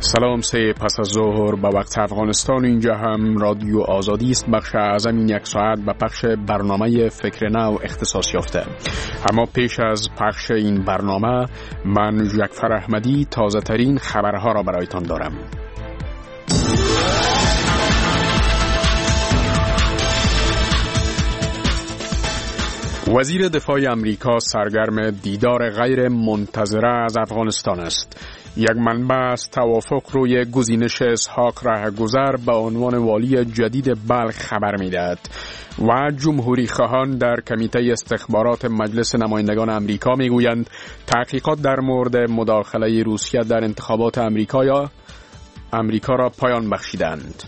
سلام، سه پس از ظهر به وقت افغانستان. اینجا هم رادیو آزادی است. بخش اعظم این یک ساعت به پخش برنامه فکر نو اختصاص یافته. اما پیش از پخش این برنامه من جعفر احمدی تازه ترین خبرها را برایتان دارم. وزیر دفاع امریکا سرگرم دیدار غیر منتظره از افغانستان است. یک منبع از توافق روی گزینش اسحاق رهگذر به عنوان والی جدید بلخ خبر می‌دهد و جمهوری خواهان در کمیته استخبارات مجلس نمایندگان امریکا میگویند تحقیقات در مورد مداخله روسیه در انتخابات امریکا را پایان بخشیدند.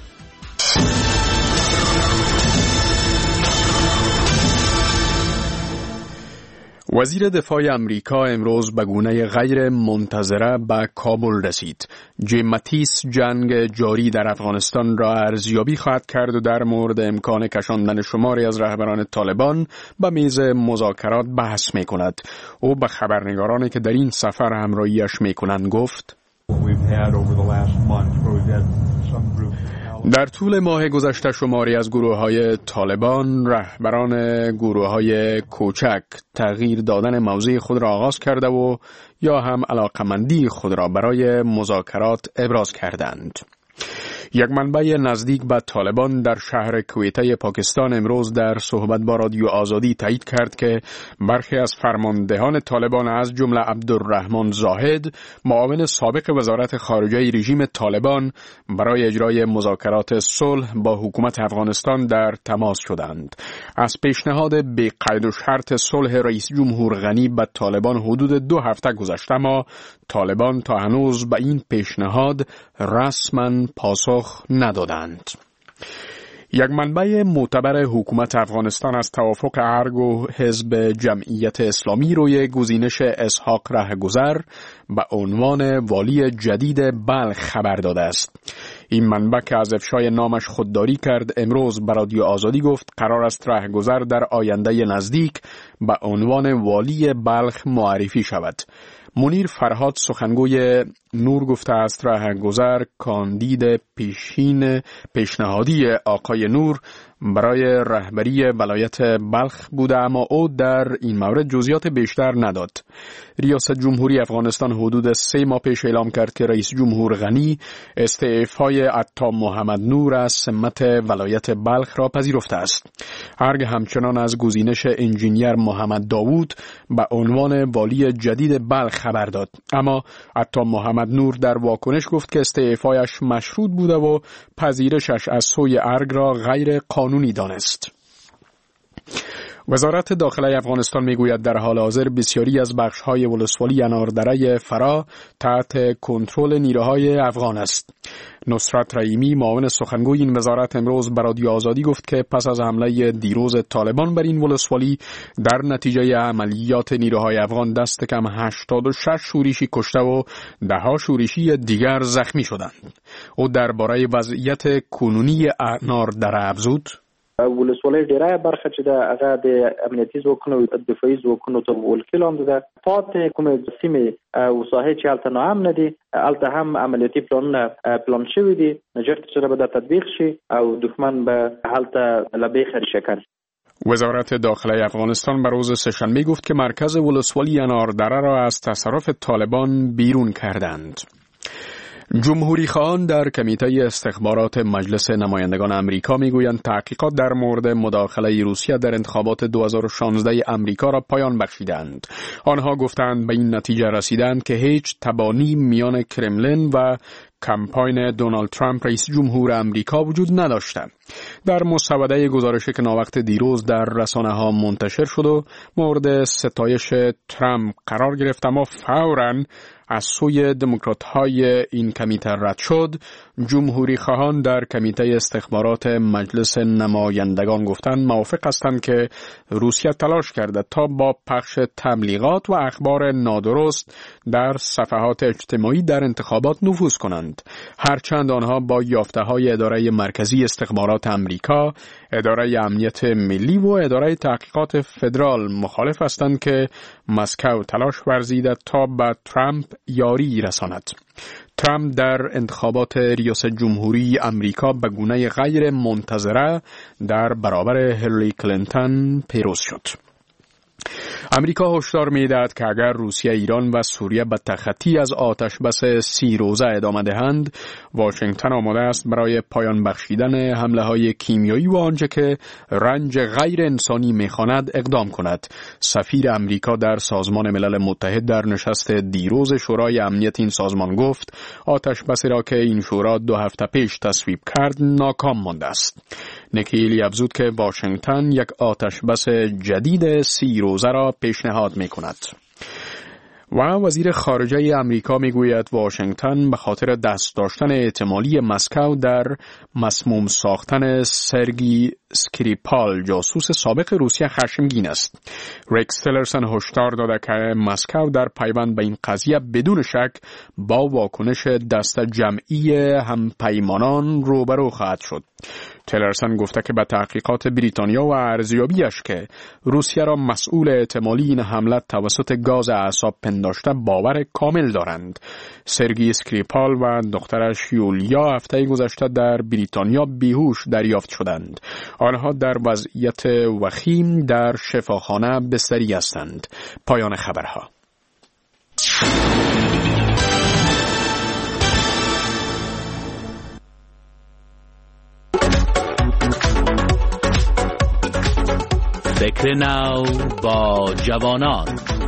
وزیر دفاع امریکا امروز به گونه غیر منتظره به کابل رسید. جیم ماتیس جنگ جاری در افغانستان را ارزیابی خواهد کرد و در مورد امکان کشاندن شماری از رهبران طالبان به میز مذاکرات بحث می کند. او به خبرنگارانی که در این سفر همراهیش می کنند گفت: در طول ماه گذشته شماری از گروه‌های طالبان رهبران گروه‌های کوچک تغییر دادن موضع خود را آغاز کرده و یا هم علاقمندی خود را برای مذاکرات ابراز کردند. یک منبع نزدیک به طالبان در شهر کویته پاکستان امروز در صحبت با رادیو آزادی تایید کرد که برخی از فرماندهان طالبان از جمله عبدالرحمن زاهد معاون سابق وزارت خارجه رژیم طالبان برای اجرای مذاکرات صلح با حکومت افغانستان در تماس شدند. از پیشنهاد بی قید و شرط صلح رئیس جمهور غنی به طالبان حدود 2 هفته گذشته، اما طالبان تا هنوز به این پیشنهاد رسما پاسخ ندادند. یک منبع معتبر حکومت افغانستان از توافق ارگ و حزب جمعیت اسلامی روی گزینش اسحاق رهگذر به عنوان والی جدید بلخ خبر داده است. این منبع که از افشای نامش خودداری کرد امروز به رادیو آزادی گفت قرار است رهگذر در آینده نزدیک به عنوان والی بلخ معرفی شود. منیر فرهاد سخنگوی نور گفته است رهگذر کاندید پیشنهادی آقای نور برای رهبری ولایت بلخ بوده، اما او در این مورد جزئیات بیشتر نداد. ریاست جمهوری افغانستان حدود 3 ماه پیش اعلام کرد که رئیس جمهور غنی استعفای عطا محمد نور از سمت ولایت بلخ را پذیرفته است. ارگ همچنان از گزینش انجینیر محمد داوود به عنوان والی جدید بلخ خبر داد، اما عطا محمد نور در واکنش گفت که استعفایش مشروط بوده و پذیرشش از سوی ارگ را غیر قانونی دانست. وزارت داخله افغانستان میگوید در حال حاضر بسیاری از بخش‌های ولسوالی اناردره فرا تحت کنترل نیروهای افغان است. نصرت رحیمی معاون سخنگوی این وزارت امروز به رادیو آزادی گفت که پس از حمله دیروز طالبان بر این ولسوالی در نتیجه عملیات نیروهای افغان دست کم 86 شورشی کشته و 10 شورشی دیگر زخمی شدند. او درباره وضعیت کنونی اناردره افزود: ولسوالی ډیره برخه چې د هغه د امنیتي ځواکونو او دفاعي ځواکونو ته ولکل هم ده. پاتې کومې سیمې او ساحې چې هلته ناامنه دي هلته هم عملیاتي پلانونه پلان شوي دي، نجرت سره به دا تطبیق شي او دښمن به هلته له بیخه ریشه. وزارت داخله افغانستان به روز سه‌شنبه گفت که مرکز ولسوالی اناردره را از تصرف طالبان بیرون کردند. جمهوری خواهان در کمیته استخبارات مجلس نمایندگان امریکا میگویند تحقیقات در مورد مداخله روسیه در انتخابات 2016 امریکا را پایان بخشیدند. آنها گفتند به این نتیجه رسیدند که هیچ تبانی میان کرملین و کمپاین دونالد ترامپ رئیس جمهور امریکا وجود نداشته. در مسوده گزارشی که ناوقت دیروز در رسانه‌ها منتشر شد و مورد ستایش ترامپ قرار گرفت، اما فوراً از سوی دموکرات‌های این کمیته رد شد. جمهوری خواهان در کمیته استخبارات مجلس نمایندگان گفتند موافق هستند که روسیه تلاش کرده تا با پخش تبلیغات و اخبار نادرست در صفحات اجتماعی در انتخابات نفوذ کنند، هرچند آنها با یافته‌های اداره مرکزی استخبارات امریکا، اداره امنیت ملی و اداره تحقیقات فدرال مخالف هستند که مسکو تلاش ورزیده تا به ترامپ یاری رساند. ترامپ در انتخابات ریاست جمهوری امریکا به گونه غیر منتظره در برابر هیلاری کلینتون پیروز شد. امریکا هشدار می‌دهد که اگر روسیه، ایران و سوریه به تخطی از آتش بس 30 روزه ادامه دهند، واشنگتن آماده است برای پایان بخشیدن حمله‌های کیمیایی و آنچه که رنج غیر انسانی می‌خواند اقدام کند. سفیر امریکا در سازمان ملل متحد در نشست دیروز شورای امنیت این سازمان گفت آتش بسی را که این شورا 2 هفته پیش تصویب کرد ناکام مانده است. نیکی هیلی افزود که واشنگتن یک آتش بس جدید 30 روزه را پیشنهاد می کند. و وزیر خارجه امریکا می گوید واشنگتن به خاطر دست داشتن احتمالی مسکو در مسموم ساختن سرگی اسکریپال جاسوس سابق روسیه خشمگین است. ریکس تیلرسن هشدار داده که مسکو در پیوند به این قضیه بدون شک با واکنش دست جمعی همپیمانان روبرو خواهد شد. تیلرسن گفته که به تحقیقات بریتانیا و ارزیابیش که روسیه را مسئول احتمالی این حمله توسط گاز اعصاب پنداشته باور کامل دارند. سرگی اسکریپال و دخترش یولیا هفته گذشته در بریتانیا بیهوش دریافت شدند. آنها در وضعیت وخیم در شفاخانه بستری هستند. پایان خبرها. فکر نو با جوانان.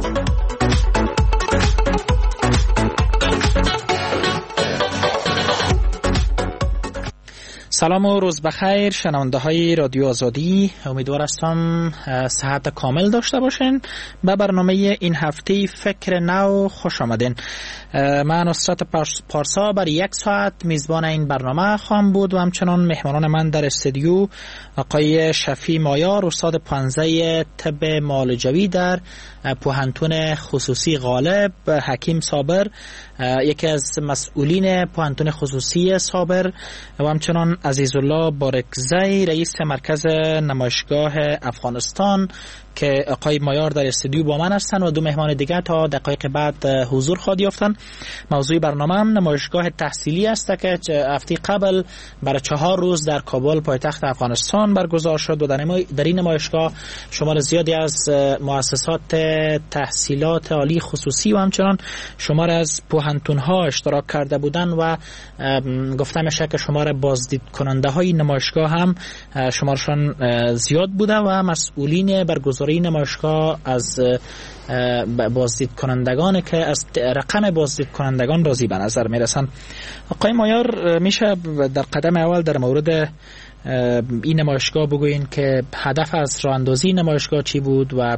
سلام و روز بخیر شنونده های رادیو آزادی، امیدوار هستم صحت کامل داشته باشین. به برنامه این هفته فکر نو خوش آمدین. من نصرت پارسا برای 1 ساعت میزبان این برنامه خواهم بود و همچنان مهمانان من در استودیو آقای شفیع مایار، استاد پانزه طب معالجوی در پوهنتون خصوصی غالب، حکیم صابر یکی از مسئولین پوهنتون خصوصی صابر و همچنان عزیزالله بارکزی رئیس مرکز نمایشگاه افغانستان که آقای مایار در استودیو با من هستن و 2 مهمان دیگر تا دقایق بعد حضور خواهد یافتن. موضوع برنامه هم نمایشگاه تحصیلی است که هفته قبل برای 4 روز در کابل پایتخت افغانستان برگزار شد و در این نمایشگاه شمار زیادی از مؤسسات تحصیلات عالی خصوصی و همچنان شمار از پوهنتون‌ها اشتراک کرده بودند و گفتم میشه که شمار بازدید کننده های نمایشگاه هم شمارشان زیاد بوده و مسئولین برگزاری نمایشگاه از بازدید کنندگان که از رقم بازدید کنندگان راضی به نظر میرسن. آقای مایار، میشه در قدم اول در مورد این نمایشگاه بگوین که هدف از راه اندازی نمایشگاه چی بود و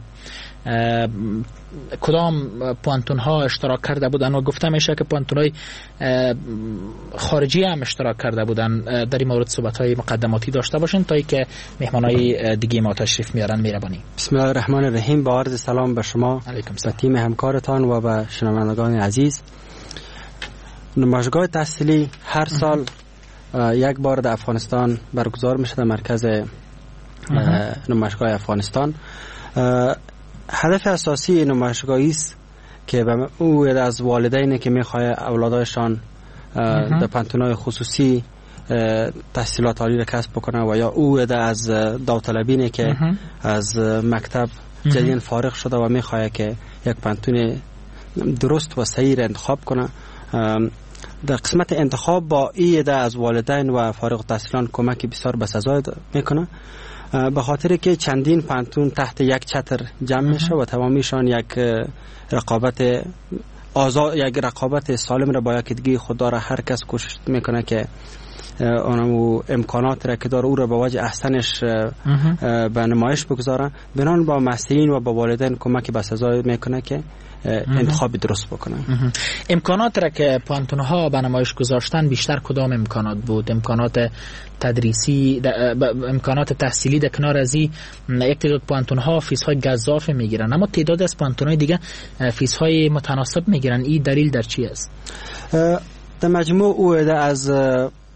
کدام پوانتون ها اشتراک کرده بودن و گفته میشه که پوانتون های خارجی هم اشتراک کرده بودن. در این مورد صحبت های مقدماتی داشته باشین تا که مهمان های دیگه ما تشریف میارن. مهربانی. بسم الله الرحمن الرحیم. با عرض سلام به شما و تیم همکارتان و به شنوندگان عزیز. نمایشگاه تحصیلی هر سال 1 بار در افغانستان برگزار میشه در مرکز نمایشگاه افغانستان. هدف اساسی این نمایشگاهی است که او از والدینی که میخواه اولادایشان در پانتون‌های خصوصی تحصیلات عالی را کسب بکنه و یا او از داوطلبینی که از مکتب جدید فارغ شده و میخواه که یک پانتون درست و صحیح را انتخاب کنه. در قسمت انتخاب با ایده از والدین و فارغ التحصیلان کمک بسیار بسزای میکنه، به خاطر که چندین پانتون تحت یک چتر جمع میشه و تمامیشان یک رقابت آزاد، یک رقابت سالم را با یک دیگه خود داره. هر کس کوشش میکنه که اونم امکانات را که داره او را به وجه احسنش به نمایش بگذاره. بنان با مسئولین و با والدین کمک بسزای میکنه که انتخاب درست بکنن. امکانات را که پانتون‌ها به نمایش گذاشتن بیشتر کدام امکانات بود؟ امکانات تدریسی، امکانات تحصیلی در کنار از این یک تعداد پانتون‌ها فیس‌های گزاف میگیرن اما تعداد از پانتون‌های دیگه فیس‌های متناسب میگیرن. این دلیل در چی است؟ در مجموع او از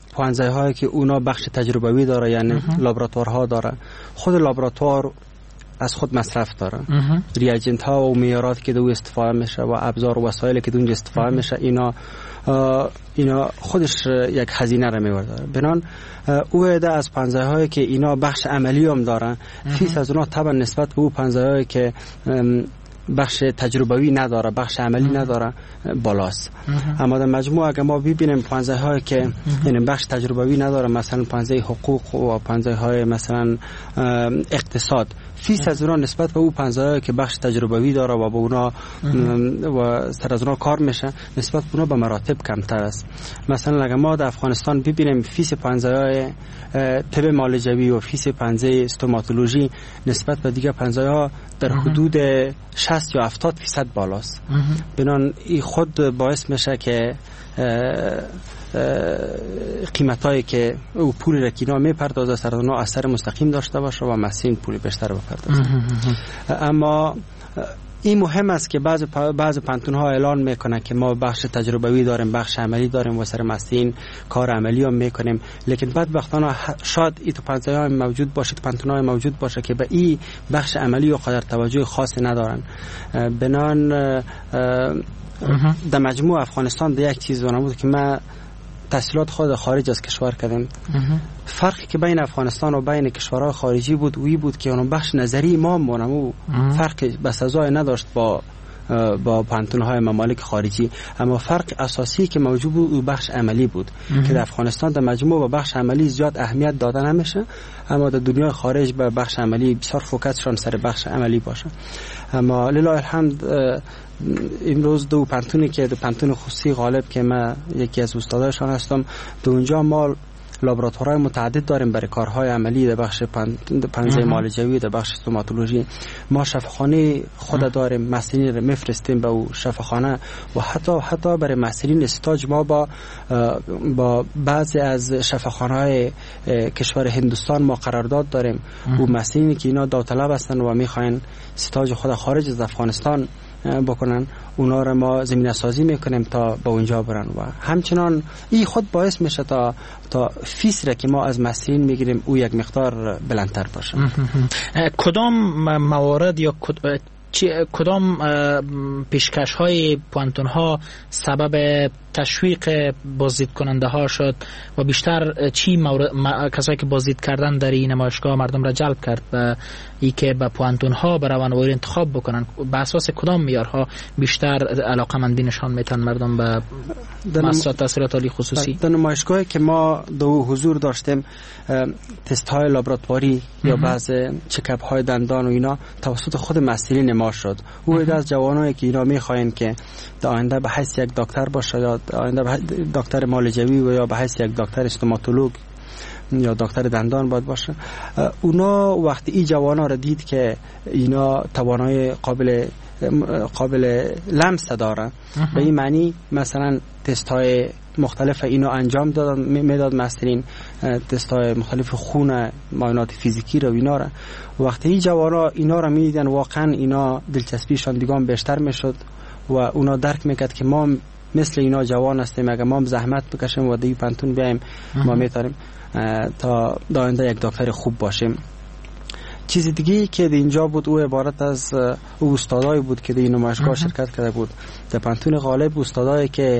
پوهنځای‌هایی که اونا بخش تجربوی داره، یعنی لابراتوارها داره. خود لابراتوار از خود مصرف داره. ریاجنت ها و معیارات که دو استفاده میشه و ابزار و وسایلی که دو استفاده میشه اینا خودش یک هزینه را میبره. بنان او عده از پنزه‌هایی که اینا بخش عملی هم دارن، فیس از اونها طبعا نسبت به او پنزه‌هایی که بخش تجربوی نداره، بخش عملی نداره بالاست. اما در مجموع اگر ما ببینیم پنزه‌هایی که یعنی بخش تجربوی نداره، مثلا پنزه حقوق و پنزه‌های مثلا اقتصاد، فیس از اونها نسبت به او پنزه‌هایی که بخش تجربوی داره و با اونا و سر از اونها کار میشه، نسبت به اونا به مراتب کمتر است. مثلا اگر ما در افغانستان ببینیم فیس پنزه‌های طب معالجوی و فیس پنزه استوماتولوژی نسبت به دیگه پنزه‌ها در حدود 60 یا 70% بالاست. بنان این خود باعث میشه که قیمتایی که او پول را که اینا میپردازه سر اونها اثر مستقیم داشته باشه و مسئولین پول بیشتر بپردازه. اما این مهم است که بعض پانتون‌ها اعلان میکنن که ما بخش تجربوی داریم، بخش عملی داریم و سر مسئولین کار عملی هم میکنیم، لیکن بدبختانه شاید این پانتون‌ها موجود باشه، پانتون‌ها موجود باشه که به این بخش عملی و قدر توجه خاصی ندارن. بنان در مجموع افغانستان در یک چیز بود که ما تحصیلات خود خارج از کشور کردیم. فرقی که بین افغانستان و بین کشورهای خارجی بود وی بود که اون بخش نظری ما مونمو فرق بسزای نداشت با پانتون‌های ممالک خارجی، اما فرق اساسی که موجود بود بخش عملی بود که در افغانستان در مجموع به بخش عملی زیاد اهمیت داده نمیشه، اما در دنیای خارج به بخش عملی بسیار فوکسشون سر بخش عملی باشه. اما لله الحمد امروز دو پانتون خصوصی غالب که من یکی از استادایشان هستم، در اونجا ما لابراتوارهای متعدد داریم برای کارهای عملی در بخش پنزه معالجوی، در بخش استوماتولوژی. ما شفاخانه خود داریم، مسئولین رو میفرستیم به او شفاخانه و حتی برای مسئولین استاج ما با بعضی از شفاخانه‌های کشور هندوستان ما قرارداد داریم و مسئولینی که اینا داوطلب هستن و میخواین استاج خود خارج از افغانستان بکنن، اونا رو ما زمینه سازی میکنیم تا به اونجا برن و همچنان این خود باعث میشه تا فیس را که ما از مسئولین میگیریم او یک مقدار بلندتر باشه. کدام موارد یا کدام پیشکش های پوانتون ها سبب تشویق بازدید کننده ها شد و بیشتر چی کسایی که بازدید کردن در این نمایشگاه مردم را جلب کرد به ای که به پوانتون ها بروند و انتخاب بکنن؟ به اساس کدام معیارها بیشتر علاقمندی نشان میتن مردم به مؤسسات تحصیلات عالی خصوصی؟ در نمایشگاهی که ما دو حضور داشتیم، تست های لابراتواری یا بعض چکاپ های دندان و اینا توسط خود مسئولین ما شد. او از جوانایی که اینا میخواین که در آینده به حیث یک دکتر باشه یا آینده دکتر معالجوی و یا به حیث یک دکتر استوماتولوگ یا دکتر دندان باید باشه، اونا وقتی این جوانا را دید که اینا توانای قابل لمس داره، به این معنی مثلا تست های مختلف اینا انجام دادن، میداد مسئولین تست های مختلف خون، معاینات فیزیکی رو اینا را. وقتی این جوانا اینا را میدیدن واقعا اینا دلچسپیشان دیگه بیشتر میشد و اونا درک میکرد که ما مثل اینا جوان هستیم، اگر ما زحمت بکشیم و دیگه پانتون بیایم ما میتونیم تا آینده یک دکتر خوب باشیم. چیز دیگه که اینجا بود او عبارت از استادایی بود که در این نمایشگاه شرکت کرده بود. در پانتون غالب استادایی که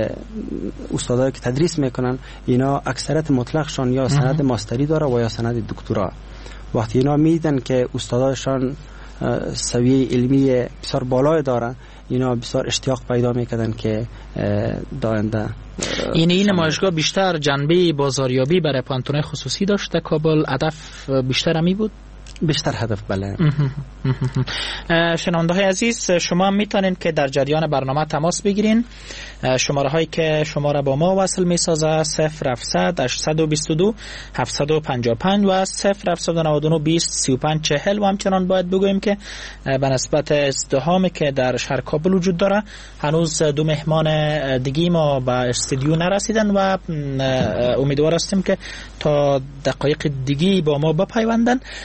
تدریس میکنن اینا اکثریت مطلقشان یا سند ماستری داره و یا سند دکترا. وقتی اینا میدن که استادایشان سویه علمی بسیار بالای دارن، اینا بسیار اشتیاق پیدا میکردن که داینده. این نمایشگاه بیشتر جنبه بازاریابی برای پانتونای خصوصی داشت در کابل، هدف بیشتر همی بود؟ بیشتر هدف بله. شنونده های عزیز، شما هم میتونین که در جریان برنامه تماس بگیرین. شماره هایی که شما را با ما وصل میسازه 0700 822 755 و 0799 20 35 40 و همچنان باید بگوییم که به نسبت ازدحامی که در شهر کابل وجود داره هنوز دو مهمان دیگی ما به استودیو نرسیدن و امیدوار هستیم که تا دقایق دیگی با ما بپیوندن.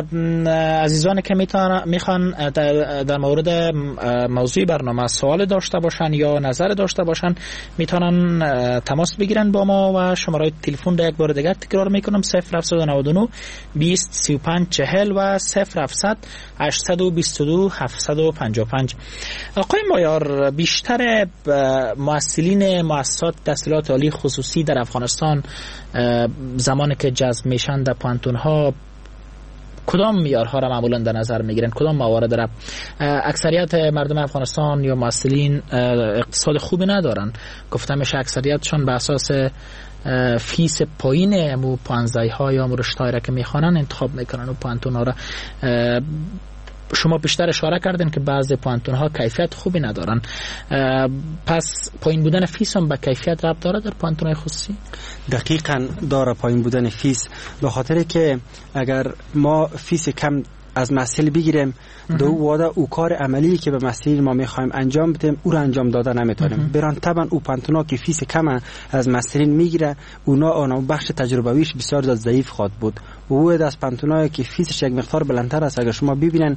عزیزانی که میخوان در مورد موضوع برنامه سوال داشته باشن یا نظر داشته باشن میتونن تماس بگیرن با ما و شماره تلفن را یک بار دیگر تکرار میکنم 0799 20 35 40 و 0700 822 755. آقای مایار، بیشتر مؤسسین مؤسسات تحصیلات عالی خصوصی در افغانستان زمانی که جذب میشن در پانتون ها کدام معیارها را معمولا در نظر میگیرن؟ کدام موارد را؟ اکثریت مردم افغانستان یا مؤسسین اقتصاد خوبی ندارن، گفته میشه اکثریتشون به اساس فیس پایین مو 15 ها یا رشته‌ای را که میخوانن انتخاب میکنن و پانتون ها را. شما بیشتر اشاره کردین که بعضی پانتون ها کیفیت خوبی ندارن، پس پایین بودن فیس هم به کیفیت ربط داره در پانتون های خصوصی؟ دقیقاً داره پایین بودن فیس، به خاطر که اگر ما فیس کم از مسئله بگیریم دو واده او کار عملی که به مسئله ما میخوایم انجام بدیم او را انجام داده نمیتونیم. بران طبعا او پانتونا که فیس کم از مسئله میگیره اونا بخش تجربویش بسیار زیاد ضعیف خواهد بود. او از پانتونایی که فیسش یک مقدار بلندتر است اگر شما ببینن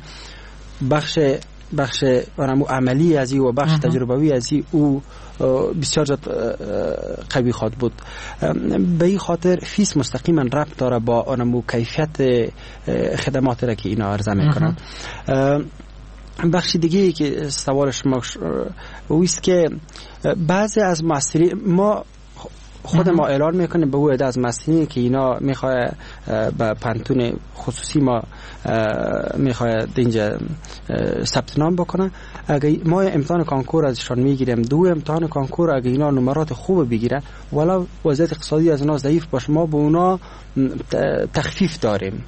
بخش عملی از او و بخش تجربوی از او بسیار زیاد قوی خواهد بود. به این خاطر فیس مستقیما ربط داره با آنمو کیفیت خدمات را که اینا عرضه میکنن. بخش دیگه که سوال شما اوست که بعضی از مسئله ما خود ما اعلان میکنیم به او از مسئله که اینا میخواه به پانتون خصوصی ما میخواه اینجا ثبت نام بکنن. اگه ما امتحان کنکور ازشان میگیریم، دو امتحان کنکور اگه اینا نمرات خوب بگیره ولی وضعیت اقتصادی از اونا ضعیف باشه ما به اونا تخفیف داریم.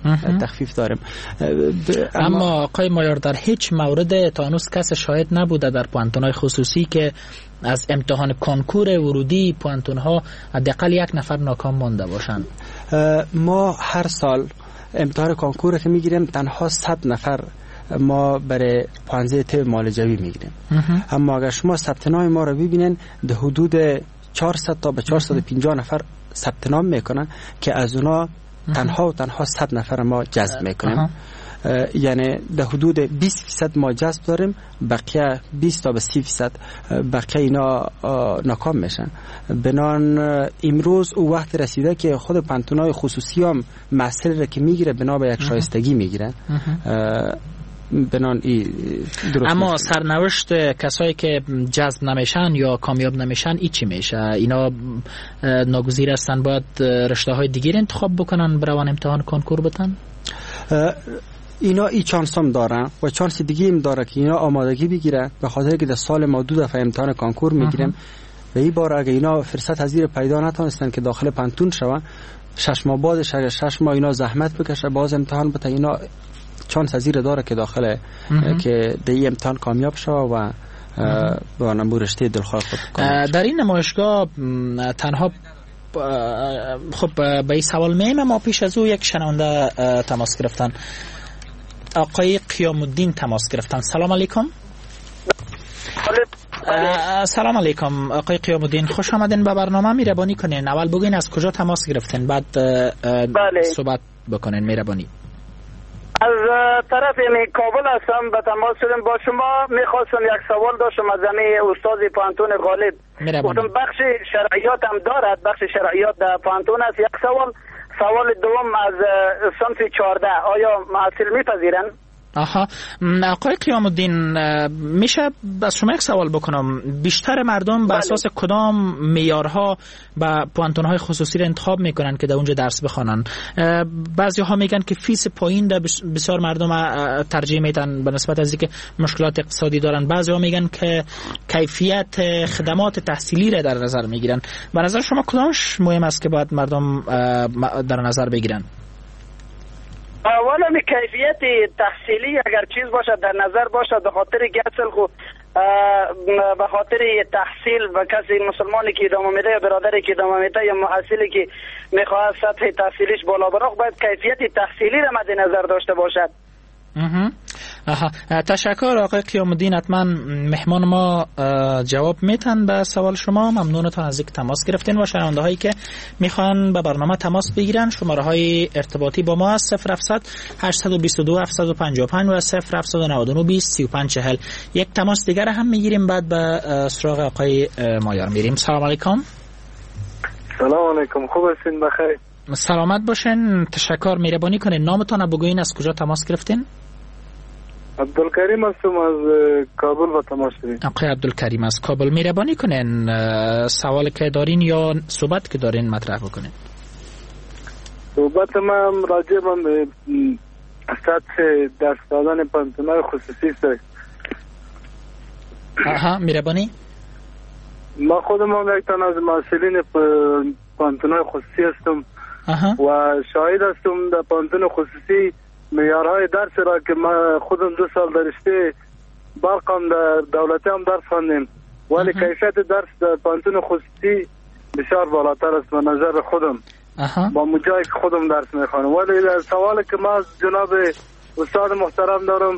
اما آقای مایار در هیچ مورد تا هنوز کس شاهد نبوده در پانتون‌های خصوصی که از امتحان کنکور ورودی پانتون‌ها حداقل یک نفر ناکام مانده باشند. ما هر سال امتحان کنکور که میگیریم تنها 100 نفر ما برای 15 طب معالجوی میگیریم. اما اگر شما ثبت نام ما رو ببینین در حدود 400 تا به 450 نفر ثبت نام میکنن که از اونا تنها 100 نفر ما جذب میکنیم. یعنی در حدود 20% ما جذب داریم، بقیه 20 تا به 30% بقیه اینا ناکام میشن. بنان امروز او وقت رسیده که خود پانتونای خصوصی هم مسئله را که میگیره بنا به یک شایستگی میگیره. بنان درست. اما سرنوشت کسایی که جذب نمیشن یا کامیاب نمیشن ای چی میشه؟ اینا ناگزیر هستن باید رشته های دیگر انتخاب بکنن بروان امتحان کنکور بتن؟ اینا ای چانس هم دارن و چانس دیگه هم داره که اینا آمادگی بگیره، به خاطر که در سال ما 2 دفعه امتحان کنکور میگیریم و این بار اگه اینا فرصت از زیر پیدا نتونستن که داخل پانتون شون 6 ماه بعدش اگه 6 ماه اینا زحمت بکشه باز امتحان بده اینا چانس از زیر داره که داخل که در این امتحان کامیاب شوه و با نمبر رشته دلخواه خود کنه. در این نمایشگاه تنها خب به این سوال میم ما پیش از او یک شنونده تماس گرفتن. آقای قیام الدین تماس گرفتن. سلام علیکم. سلام علیکم آقای قیام الدین، خوش آمدین به برنامه. مهربانی کنین اول بگین از کجا تماس گرفتین بعد صحبت بکنین. مهربانی. از طرف کابل هستم به تماس شدم با شما. میخواستم یک سوال داشتم از زمین استاد پانتون غالب. گفتم بخش شرعیات هم دارد، بخش شرعیات در پانتون است. یک سوال دوم از صنف 14 آیا محصل میپذیرن؟ آقای قیام الدین، میشه از شما یک سوال بکنم؟ بیشتر مردم به اساس کدام معیارها با پانتون‌های خصوصی را انتخاب میکنن که در اونجا درس بخوانن؟ بعضی ها میگن که فیس پایین ده بسیار مردم ترجیح میدن به نسبت از اینکه مشکلات اقتصادی دارن. بعضی ها میگن که کیفیت خدمات تحصیلی را در نظر میگیرن. به نظر شما کدامش مهم است که باید مردم در نظر بگیرن؟ اولا کیفیت تحصیلی اگر چیز باشد در نظر باشد، به خاطر گسل خود به خاطر تحصیل و کسی مسلمانی که ادامه میده یا برادری که ادامه میده یا محصلی که میخواد سطح تحصیلیش بالا بره باید کیفیت تحصیلی را مد نظر داشته باشد. تشکر آقای قیام الدین. حتما مهمان ما جواب میتن به سوال شما. ممنونتان از اینکه تماس گرفتین. و شنونده هایی که میخوان به برنامه تماس بگیرن شماره های ارتباطی با ما است 0700 822 755 و 0799 20 35 40. یک تماس دیگر هم میگیریم بعد به سراغ آقای مایار میریم. سلام علیکم. سلام علیکم، خوب هستین؟ بخیر. سلامت باشین. تشکر. مهربانی کنین نامتان بگوین، از کجا تماس گرفتین؟ عبدالکریم هستم از کابل و تماس داریم. آقای عبدالکریم از کابل، مهربانی کنین سوال که دارین یا صحبت که دارین مطرح بکنین. صحبت من راجع به سطح درس دادن پانتونای خصوصی است. مهربانی. ما خودم هم یک تن از مسئولین پانتونای خصوصی هستم و شاهد هستم در پانتون خصوصی معیارهای درس را که ما خودم 2 سال درشته برقم در دولتی هم درس خواندیم، ولی کیفیت درس در پانتون خصوصی بسیار بالاتر است به نظر خودم با مجایی که خودم درس میخوانم. ولی در سوالی که ما از جناب استاد محترم دارم.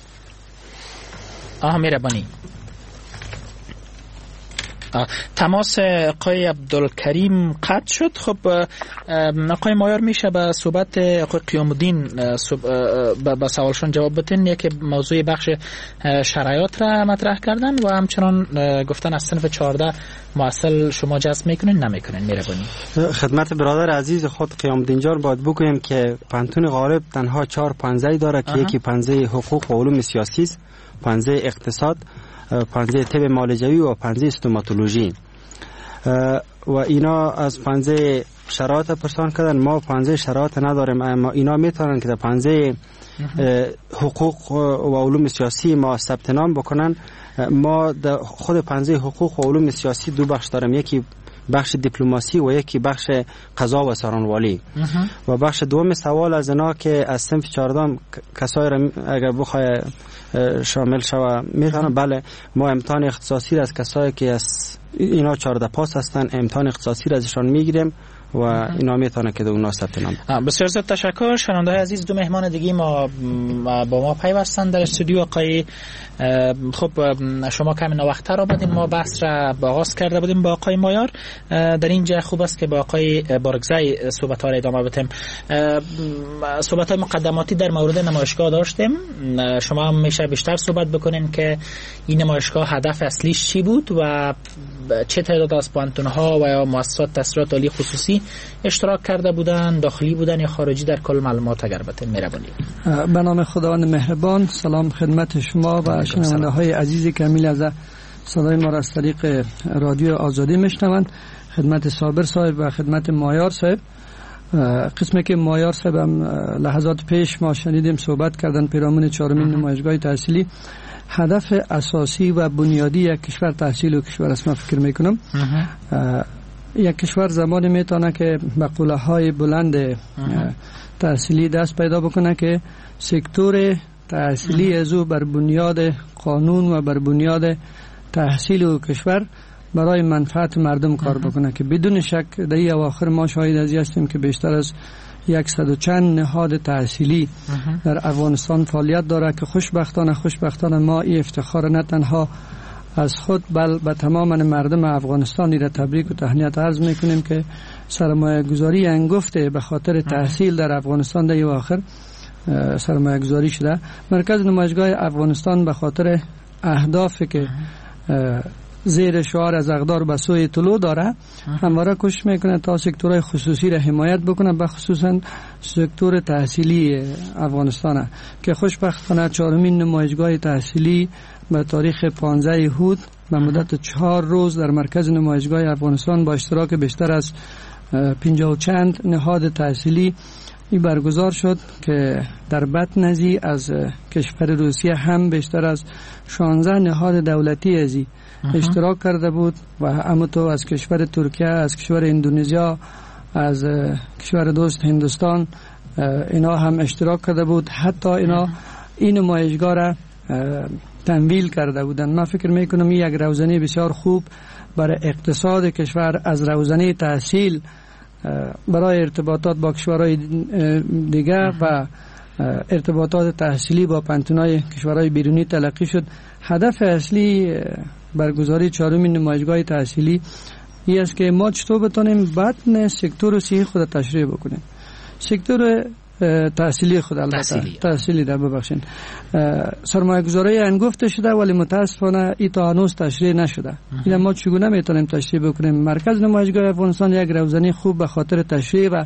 مهربانی. تماس آقای عبدالکریم قطع شد. خب آقای مایار میشه به صحبت آقای قیام الدین به سوالشون جواب بدین. یک موضوع بخش شرایط را مطرح کردن و همچنان گفتن از صنف 14 محصل شما جذب میکنین نمیکنین. مهربانی. خدمت برادر عزیز خود قیام الدین جان باید بگویم که پانتون غالب تنها 4 پنزه داره که یکی پنزه حقوق و علوم سیاسی است، پنزه اقتصاد، پنزه طب معالجوی و پنزه استوماتولوژی و اینا از پنزه شرایط پرسان کردن. ما پنزه شرایط نداریم، اما اینا میتونن که در پنزه حقوق و علوم سیاسی ما ثبت نام بکنن. ما در خود پنزه حقوق و علوم سیاسی 2 بخش داریم، یکی بخش دیپلماسی و یکی بخش قضا و سرانوالی. و بخش دوم سوال از اینا که از صنف 14 کسایی را اگر بخوای شامل شوه میتونن. بله، ما امتحان اختصاصی را از کسایی که از اینا 14 پاس هستن امتحان اختصاصی را ازشان میگیریم و اینا میتونه که اونا ثبت نام. بسیار زیاد تشکر. شنونده های عزیز 2 مهمان دیگه با ما پیوستن در استودیو. آقای خب شما کمی ناوقت‌تر آمدین، ما بحث را آغاز کرده بودیم با آقای مایار. در اینجا خوب است که با آقای بارگزای صحبت‌ها را ادامه بدیم. صحبت‌های مقدماتی در مورد نمایشگاه داشتیم. شما هم میشه بیشتر صحبت بکنین که این نمایشگاه هدف اصلیش چی بود و چه تعداد از پانتون‌ها و یا مؤسسات تحصیلات عالی خصوصی اشتراک کرده بودن، داخلی بودن یا خارجی، در کل معلومات اگر بتین. مهربانی. به نام خداوند مهربان. سلام خدمت شما و شنونده های عزیزی که میل از صدای ما را از طریق رادیو آزادی میشنوند. خدمت صابر صاحب و خدمت مایار صاحب. قسمی که مایار صاحب هم لحظات پیش ما شنیدیم صحبت کردن پیرامون 4مین نمایشگاه تحصیلی. هدف اساسی و بنیادی یک کشور تحصیل و کشور است. من فکر میکنم یک کشور زمانی میتونه که به قله‌های بلند تحصیلی دست پیدا بکنه که سکتور تحصیلی از او بر بنیاد قانون و بر بنیاد تحصیل و کشور برای منفعت مردم کار بکنه، که بدون شک در این اواخر ما شاهد از هستیم که بیشتر از 100 و چند نهاد تحصیلی در افغانستان فعالیت داره که خوشبختانه ما این افتخار نه تنها از خود بل به تمام مردم افغانستانی را تبریک و تهنیت عرض میکنیم که سرمایه گذاری انگفته به خاطر تحصیل در افغانستان در اواخر سرمایه گذاری شده. مرکز نمایشگاه افغانستان به خاطر اهدافی که زیر شعار از اقدار به سوی طلوع داره همواره کوشش میکنه تا سکتورهای خصوصی را حمایت بکنه، به خصوصا سکتور تحصیلی افغانستان که خوشبختانه 4مین نمایشگاه تحصیلی به تاریخ 15 اود به مدت 4 روز در مرکز نمایشگاه افغانستان با اشتراک بیشتر از 50 و چند نهاد تحصیلی این برگزار شد که در بطن از کشور روسیه هم بیشتر از 16 نهاد دولتی ازی اشتراک کرده بود و همونطور از کشور ترکیه، از کشور اندونزیا، از کشور دوست هندوستان اینا هم اشتراک کرده بود. حتی اینا این نمایشگاه را تمویل کرده بودن. من فکر میکنم این یک روزنه بسیار خوب برای اقتصاد کشور از روزنه تحصیل برای ارتباطات با کشورهای دیگه و ارتباطات تحصیلی با پانتون‌های کشورهای بیرونی تلقی شد. هدف اصلی برگزاری 4مین نمایشگاه تحصیلی این است که ما چطور بتونیم بطن سکتور سیاسی خود تشریح بکنیم. سکتور تحصیلی خود البته تحصیلی در ببخشید سرمایه گذاری انگفته شده ولی متاسفانه این تا هنوز تشریح نشده. این ما چگونه میتونیم تشریح بکنیم؟ مرکز نمایشگاه افغانستان یک روزنی خوب به خاطر تشریح و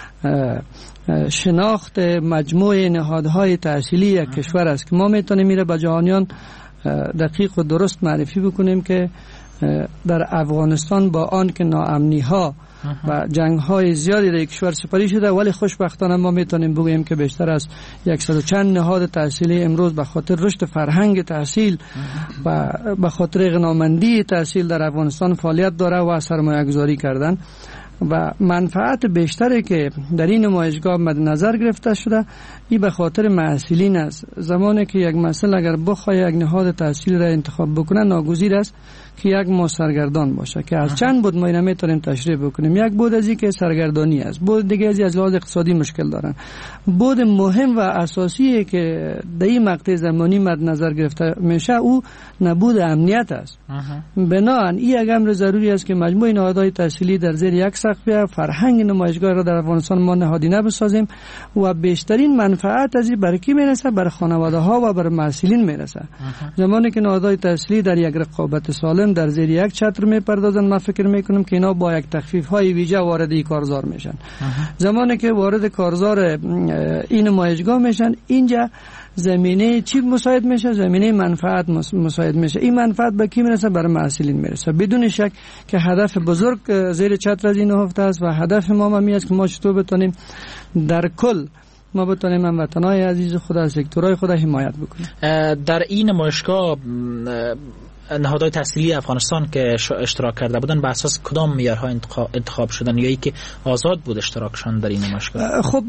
شناخت مجموعه نهادهای تحصیلی یک کشور است که ما میتونیم میره به جهانیان دقیق و درست معرفی بکنیم که در افغانستان با آن که ناامنی ها و جنگ های زیادی در کشور سپری شده ولی خوشبختانه ما میتونیم بگوییم که بیشتر از 100 و چند نهاد تحصیلی امروز به خاطر رشد فرهنگ تحصیل و به خاطر غنامندی تحصیل در افغانستان فعالیت داره و سرمایه گذاری کردن و منفعت بیشتری که در این نمایشگاه مد نظر گرفته شده این به خاطر محصلین است. زمانی که یک محصل اگر بخواد یک نهاد تحصیل را انتخاب بکنه ناگزیر است که یک ما سرگردان باشه که از چند بود ما نمیتونیم تشریح بکنیم. یک بود از این که سرگردانی است، بود دیگه از لحاظ اقتصادی مشکل دارن، بود مهم و اساسی که در این مقطع زمانی مد نظر گرفته میشه او نبود امنیت است. بنابراین این یک امر ضروری است که مجموعه نهادهای تحصیلی در زیر یک سقف فرهنگ نمایشگاه را در افغانستان ما نهادینه بسازیم و بیشترین منفعت از این بر کی میرسه؟ بر خانواده ها و بر محصلین میرسه. زمانی که نهادهای تحصیلی در یک رقابت سالم در زیر یک چتر میپردازن ما فکر میکنم که اینا با یک تخفیف های ویژه وارد این کارزار میشن. زمانی که وارد کارزار این نمایشگاه میشن اینجا زمینه چی مساعد میشه؟ زمینه منفعت مساعد میشه. این منفعت به کی میرسه؟ برای محصلین میرسه. بدون شک که هدف بزرگ زیر چتر از این نهفته است و هدف ما هم است که ما چطور بتونیم در کل ما بتونیم هموطنای عزیز خود از سکتورهای خود حمایت بکنیم. در این نمایشگاه نهادهای تحصیلی افغانستان که اشتراک کرده بودن به اساس کدام معیارها انتخاب شدن یا ای که آزاد بود اشتراکشان در این نمایشگاه؟ خب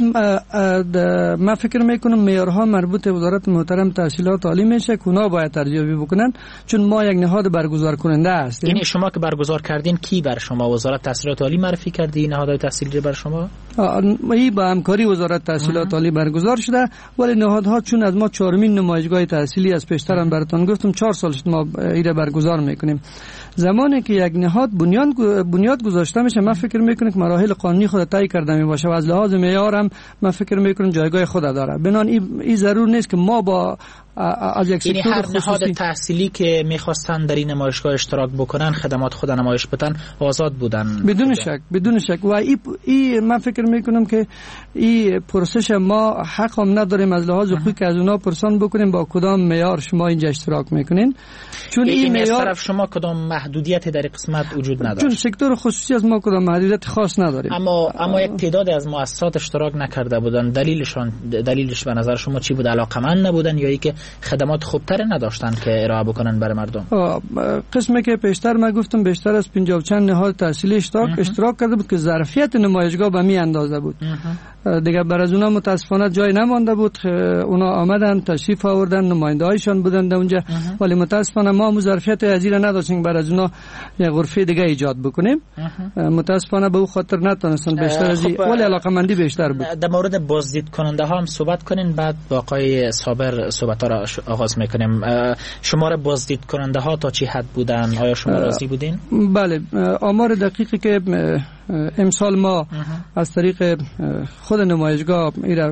من فکر میکنم معیارها مربوط به وزارت محترم تحصیلات عالی میشه که اونا باید ارزیابی بکنن چون ما یک نهاد برگزار کننده هستیم. یعنی شما که برگزار کردین کی بر شما وزارت تحصیلات عالی معرفی کردی نهادهای تحصیلی بر شما؟ این با همکاری وزارت تحصیلات عالی برگزار شده ولی نهادها چون از ما 4مین نمایشگاه تحصیلی از پیشترم براتون گفتم 4 سال شد ما برگزار میکنیم. زمانی که یک نهاد بنیاد گذاشته میشه من فکر میکنم که مراحل قانونی خود طی کرده می باشه و از لحاظ معیار هم من فکر میکنم جایگاه خود داره. بنابراین این ضرور نیست که ما با از یک سکتور هر نهاد تحصیلی که میخواستن در این نمایشگاه اشتراک بکنن خدمات خود نمایش بدن آزاد بودن بدون شک و این من فکر میکنم که این پرسش ما حق هم نداریم از لحاظ حقوقی که از اونا پرسان بکنیم با کدام معیار شما اینجا اشتراک میکنین چون این معیار طرف شما کدام محدودیت در قسمت وجود نداره چون سکتور خصوصی از ما کدام محدودیت خاص نداریم. اما یک تعداد از مؤسسات اشتراک نکرده بودن دلیلش به نظر شما چی بود؟ علاقمند نبودن یا اینکه خدمات خوبتر نداشتن که ارائه بکنن برای مردم؟ قسمی که پیشتر من گفتم بیشتر از 50 چند نهاد تحصیلی اشتراک کرده بود که ظرفیت نمایشگاه به می اندازه بود. دیگه بر از اونا متاسفانه جای نمانده بود. اونا آمدن تشریف آوردن نماینده هایشان بودن در اونجا ولی متاسفانه ما هم ظرفیت ازیر نداشتیم بر از اونا یک غرفه دیگه ایجاد بکنیم. متاسفانه به او خاطر نتونستن بیشتر از ولی علاقمندی بیشتر بود. در مورد بازدید کننده ها هم صحبت کنین بعد با آقای صابر صحبت ها را آغاز میکنیم. شمار بازدید کننده ها تا چی حد بودن؟ آیا شما راضی بودین؟ بله آمار دقیقی که امسال ما از طریق خود نمایشگاه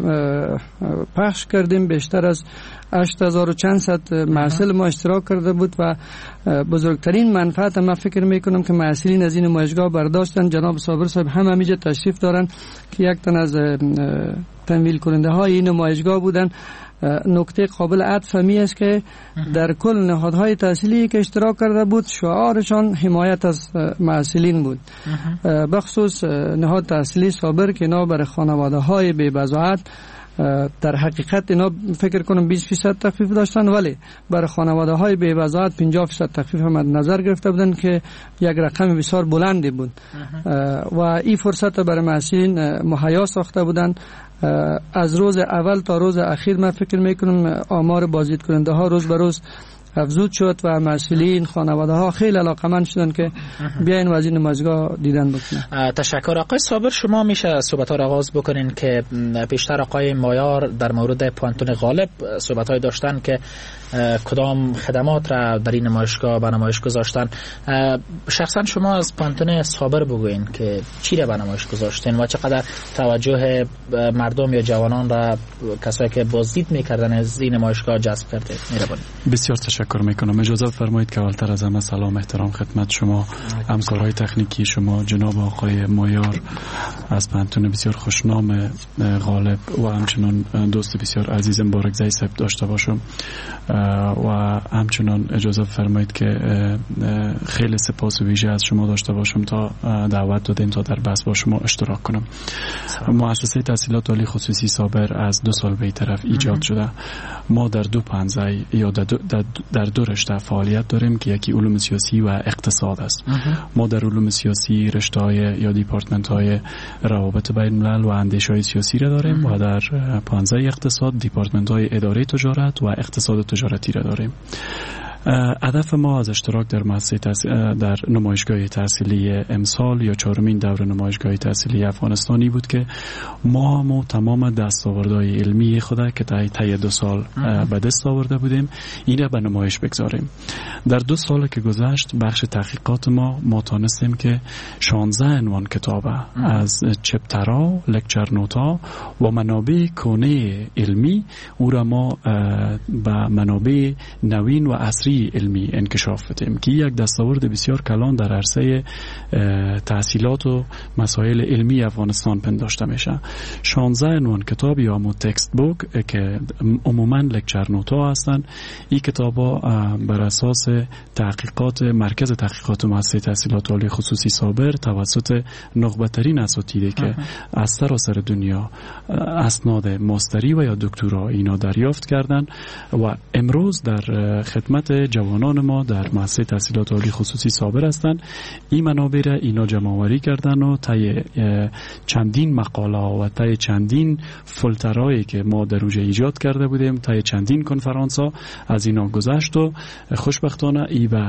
پخش کردیم بیشتر از 8400 محصل ما اشتراک کرده بود و بزرگترین منفعت من فکر میکنم که محصلین از این نمایشگاه برداشتن. جناب صابر صاحب هم همیشه تشریف دارن که یک تن از تمویل کننده های این نمایشگاه بودن. نکته قابل عطف همی است که در کل نهادهای تحصیلی که اشتراک کرده بود شعارشان حمایت از محصلین بود. بخصوص نهاد تحصیلی صابر که اینا برای خانواده های بی بضاعت در حقیقت اینا فکر کنم 20% تخفیف داشتن ولی برای خانواده های بی بضاعت 50% تخفیف هم نظر گرفته بودن که یک رقم بسیار بلندی بود و این فرصت برای محصلین مهیا ساخته بودن. از روز اول تا روز اخیر من فکر میکنم آمار بازدید کننده ها روز به روز افزود شد و مسئولین خانواده ها خیلی علاقمند شدن که بیاین و از این نمایشگاه دیدن بکنن. تشکر. آقای صابر، شما میشه صحبت ها را آغاز بکنین که پیشتر آقای مایار در مورد پانتون غالب صحبت های داشتن که کدام خدمات را در این نمایشگاه به نمایش گذاشتن. شخصا شما از پانتون صابر بگوین که چی را به نمایش گذاشتین و چقدر توجه مردم یا جوانان را کسایی که بازدید میکردن از این نمایشگاه جذب کرده؟ بسیار تشکر میکنم. اجازه فرمایید که اولتر از همه سلام احترام خدمت شما، همکارهای تکنیکی شما، جناب آقای مایار از پانتون بسیار خوشنام غالب و همچنان دوست بسیار عزیز مبارکزی صاحب داشته باشم و همچنان اجازه فرمایید که خیلی سپاس ویژه از شما داشته باشم تا دعوت دادین تا در بحث با شما اشتراک کنم. مؤسسه تحصیلات عالی خصوصی صابر از 2 سال به طرف ایجاد شده. ما در 2 پنزه یا در 2 رشته فعالیت داریم که یکی علوم سیاسی و اقتصاد است. ما در علوم سیاسی رشته‌های یا دیپارتمنت‌های روابط بین الملل و اندیشه‌های سیاسی را داریم و در پنزه اقتصاد دیپارتمنت‌های اداره تجارت و اقتصاد تجارتی را داریم. هدف ما از اشتراک در نمایشگاه تحصیلی امسال یا 4مین دور نمایشگاه تحصیلی افغانستانی بود که ما تمام دستاوردهای علمی خود که طی 2 سال به دست آورده بودیم این را به نمایش بگذاریم. در 2 سال که گذشت بخش تحقیقات ما تانستیم که 16 عنوان کتاب از چپترها، لکچر نوتا و منابع کهنه علمی او را ما به منابع نوین و عصری علمی انکشاف بدیم که یک دستاورد بسیار کلان در عرصه تحصیلات و مسائل علمی افغانستان پنداشته میشه. 16 عنوان کتاب یا همون تکست بوک که عموما لکچر نوتا هستن. این کتابا بر اساس تحقیقات مرکز تحقیقات مؤسسه تحصیلات عالی خصوصی صابر توسط نخبه‌ترین اساتیدی که از سراسر دنیا اسناد ماستری و یا دکترا اینا دریافت کردن و امروز در خدمت جوانان ما در مؤسسه تحصیلات عالی خصوصی صابر هستند. این منابع را اینا جمع‌آوری کردن و طی چندین مقاله و طی چندین فیلترهایی که ما در اوج ایجاد کرده بودیم، طی چندین کنفرانس ها از اینا گذشت و خوشبختانه ای به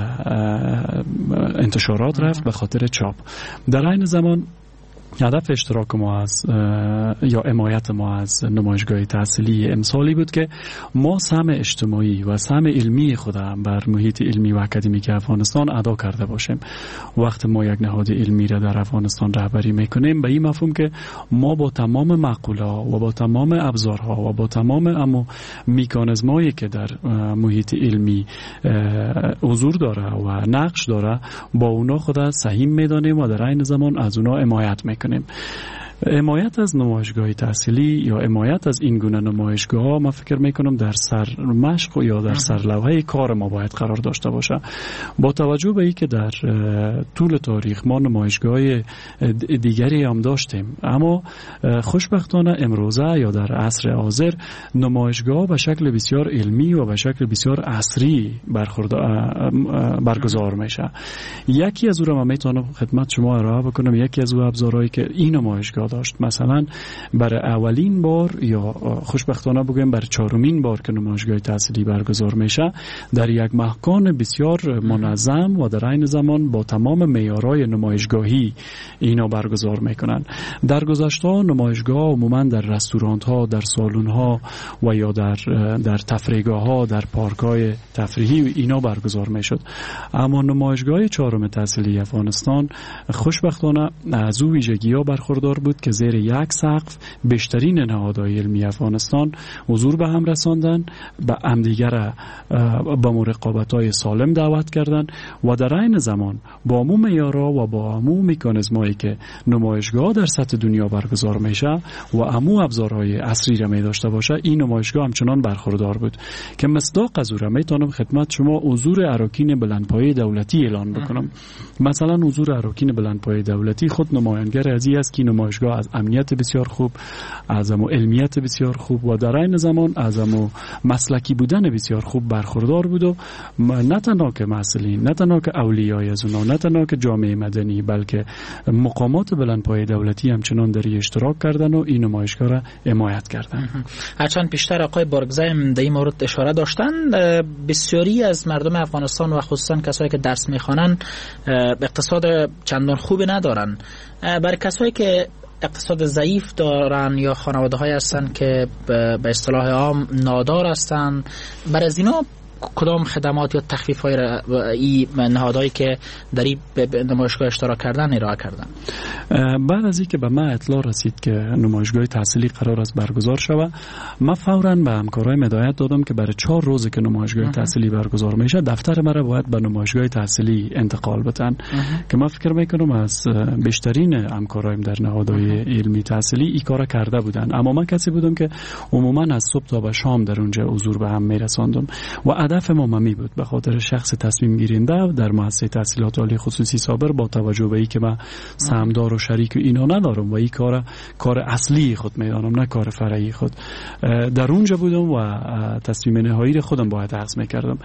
انتشارات رفت به خاطر چاپ. در عین زمان هدف اشتراک ما از یا حمایت ما از نمایشگاه تحصیلی امسالی بود که ما سهم اجتماعی و سهم علمی خودم بر محیط علمی و اکادمیک افغانستان ادا کرده باشیم. وقت ما یک نهاد علمی را در افغانستان رهبری میکنیم به این مفهوم که ما با تمام مقوله و با تمام ابزارها و با تمام مکانیزمایی که در محیط علمی حضور داره و نقش داره با اونا خود سهیم میدانیم و در عین زمان از اونا حمایت میکنیم. حمایت از نمایشگاه تحصیلی یا حمایت از این گونه نمایشگاه ها من فکر میکنم در سر مشق یا در سر لوحه کار ما باید قرار داشته باشه. با توجه به اینکه در طول تاریخ ما نمایشگاه دیگری هم داشتیم اما خوشبختانه امروزه یا در عصر حاضر نمایشگاه به شکل بسیار علمی و به شکل بسیار عصری برگزار میشه. یکی از اون رو من میتونم خدمت شما ارائه بکنم. یکی از اون ابزارهایی که این نمایشگاه داشت مثلا برای اولین بار یا خوشبختانه بگویم برای 4مین بار که نمایشگاه تحصیلی برگزار میشه در یک مکان بسیار منظم و در عین زمان با تمام معیارهای نمایشگاهی اینا برگزار میکنن. در گذشته نمایشگاه عموما در رستورانت ها، در سالن ها و یا در تفریحگاه ها، در پارک های تفریحی اینا برگزار میشد. اما نمایشگاه 4م تحصیلی افغانستان خوشبختانه از او ویژگی‌ها برخوردار بود که زیر یک سقف بیشترین نهادهای علمی افغانستان حضور به هم رساندن، به همدیگر به رقابت‌های سالم دعوت کردند و در عین زمان با عموم معیارها و با عموم مکانیزمایی که نمایشگاه در سطح دنیا برگزار میشه و عموم ابزارهای عصری را می داشته باشه این نمایشگاه همچنان برخوردار بود که مصداق از او را میتونم خدمت شما حضور اراکین بلندپایه دولتی اعلان بکنم. مثلا حضور اراکین بلندپایه دولتی خود نمایانگر از این است که نمایشگاه نمایشگاه از امنیت بسیار خوب، از علمیت بسیار خوب و در این زمان از مسلکی بودن بسیار خوب برخوردار بود و نه تنها که مسئولین، نه تنها که اولیای از اونا، نه تنها که جامعه مدنی، بلکه مقامات بلندپایه دولتی همچنان در اشتراک کردن و این نمایشگاه را حمایت کردن. هرچند پیشتر آقای بارگزای در این مورد اشاره داشتن، بسیاری از مردم افغانستان و خصوصا کسایی که درس میخوانن اقتصاد چندان خوبی ندارن. برای کسایی که اقتصاد ضعیف دارن یا خانواده های هستن که به اصطلاح عام نادار هستن، برای از اینا کدام خدمات یا تخفیف های این نهادهایی که در این نمایشگاه اشتراک کردن ارائه کردن؟ بعد از اینکه به من اطلاع رسید که نمایشگاه تحصیلی قرار است برگزار شود، من فوراً به همکارای هدایت دادم که برای 4 روزه که نمایشگاه تحصیلی برگزار میشه دفتر مرا باید به نمایشگاه تحصیلی انتقال بدن که من فکر میکنم از بیشترین همکارایم در نهادهای علمی تحصیلی این کارا کرده بودن، اما من کسی بودم که عموما از صبح تا به شام در اونجا حضور به هم میرساندم و هدف ما ممی بود به خاطر شخص تصمیم گیرنده در مؤسسه تحصیلات عالی خصوصی صابر، با توجه به اینکه من سهمدار و شریک اینا ندارم و این کار اصلی خود میدانم نه کار فرعی خود، در اونجا بودم و تصمیم نهایی خودم باید اخذ میکردم.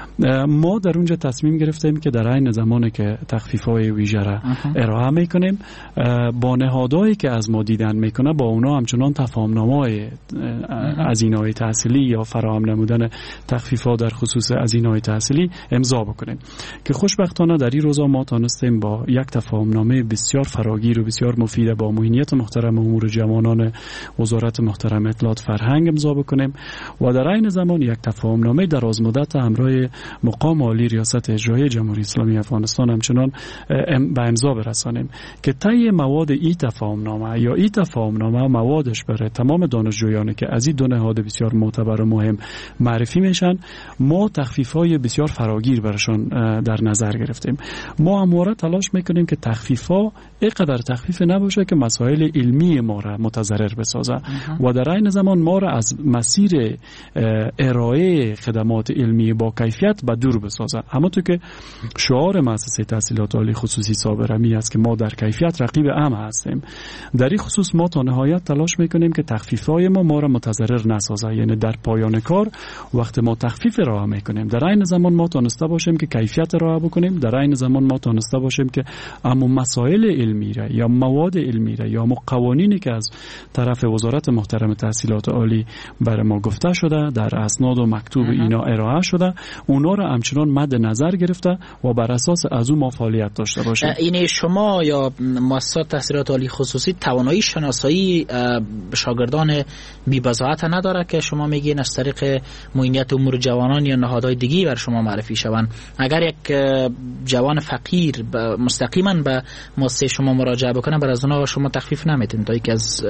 ما در اونجا تصمیم گرفتیم که در عین زمانی که تخفیف‌های ویژه را ارائه میکنیم با نهادهایی که از ما دیدن میکنه با اونا همچنان تفاهم‌نامه‌های هزینه‌های تحصیلی یا فراهم نمودن تخفیفات در خصوص هزینه‌های تحصیلی امضا بکنیم که خوشبختانه در این روزا ما تونستیم با یک تفاهم‌نامه بسیار فراگیر و بسیار مفید با معینیت محترم امور جوانان وزارت محترم اطلاعات فرهنگ امضا بکنیم و در عین زمان یک تفاهم‌نامه درازمدت همراه مقام عالی ریاست اجرایی جمهوری اسلامی افغانستان همچنان به امضا برسانیم که طی مواد این تفاهم‌نامه یا این تفاهم‌نامه موادش برای تمام دانشجویانی که از این دو نهاد بسیار معتبر و مهم معرفی میشن ما تخفیف‌های بسیار فراگیر برشان در نظر گرفتیم. ما همواره تلاش میکنیم که تخفیف‌ها اینقدر تخفیف نباشه که مسائل علمی ما را متضرر بسازه و در عین زمان ما را از مسیر ارائه خدمات علمی با کیفیت به دور بسازه. همونطور که شعار مؤسسه تحصیلات عالی خصوصی صابر همی است که ما در کیفیت رقیب اهم هستیم، در این خصوص ما تا نهایت تلاش میکنیم که تخفیف‌های ما را متضرر نسازه. یعنی در پایان کار وقت ما تخفیف ارائه میکنیم در عین زمان ما تونسته باشیم که کیفیت ارائه بکنیم، در عین زمان ما تونسته باشیم که اما مسائل علمی را یا مواد علمی را یا قوانینی که از طرف وزارت محترم تحصیلات عالی برای ما گفته شده در اسناد و مکتوب اینا ارائه شده اونا را همچنان مد نظر گرفته و بر اساس از اون ما فعالیت داشته باشیم. این شما یا مؤسسات تحصیلات عالی خصوصی توانایی شناسایی شاگردان بی‌بضاعت نداره که شما میگین از طریق معینیت امور جوانان یا نهادهای دیگه بر شما معرفی شوند؟ اگر یک جوان فقیر مستقیما به مؤسسه شما مراجعه بکنه بر از اونها شما تخفیف نمیدین تا اینکه از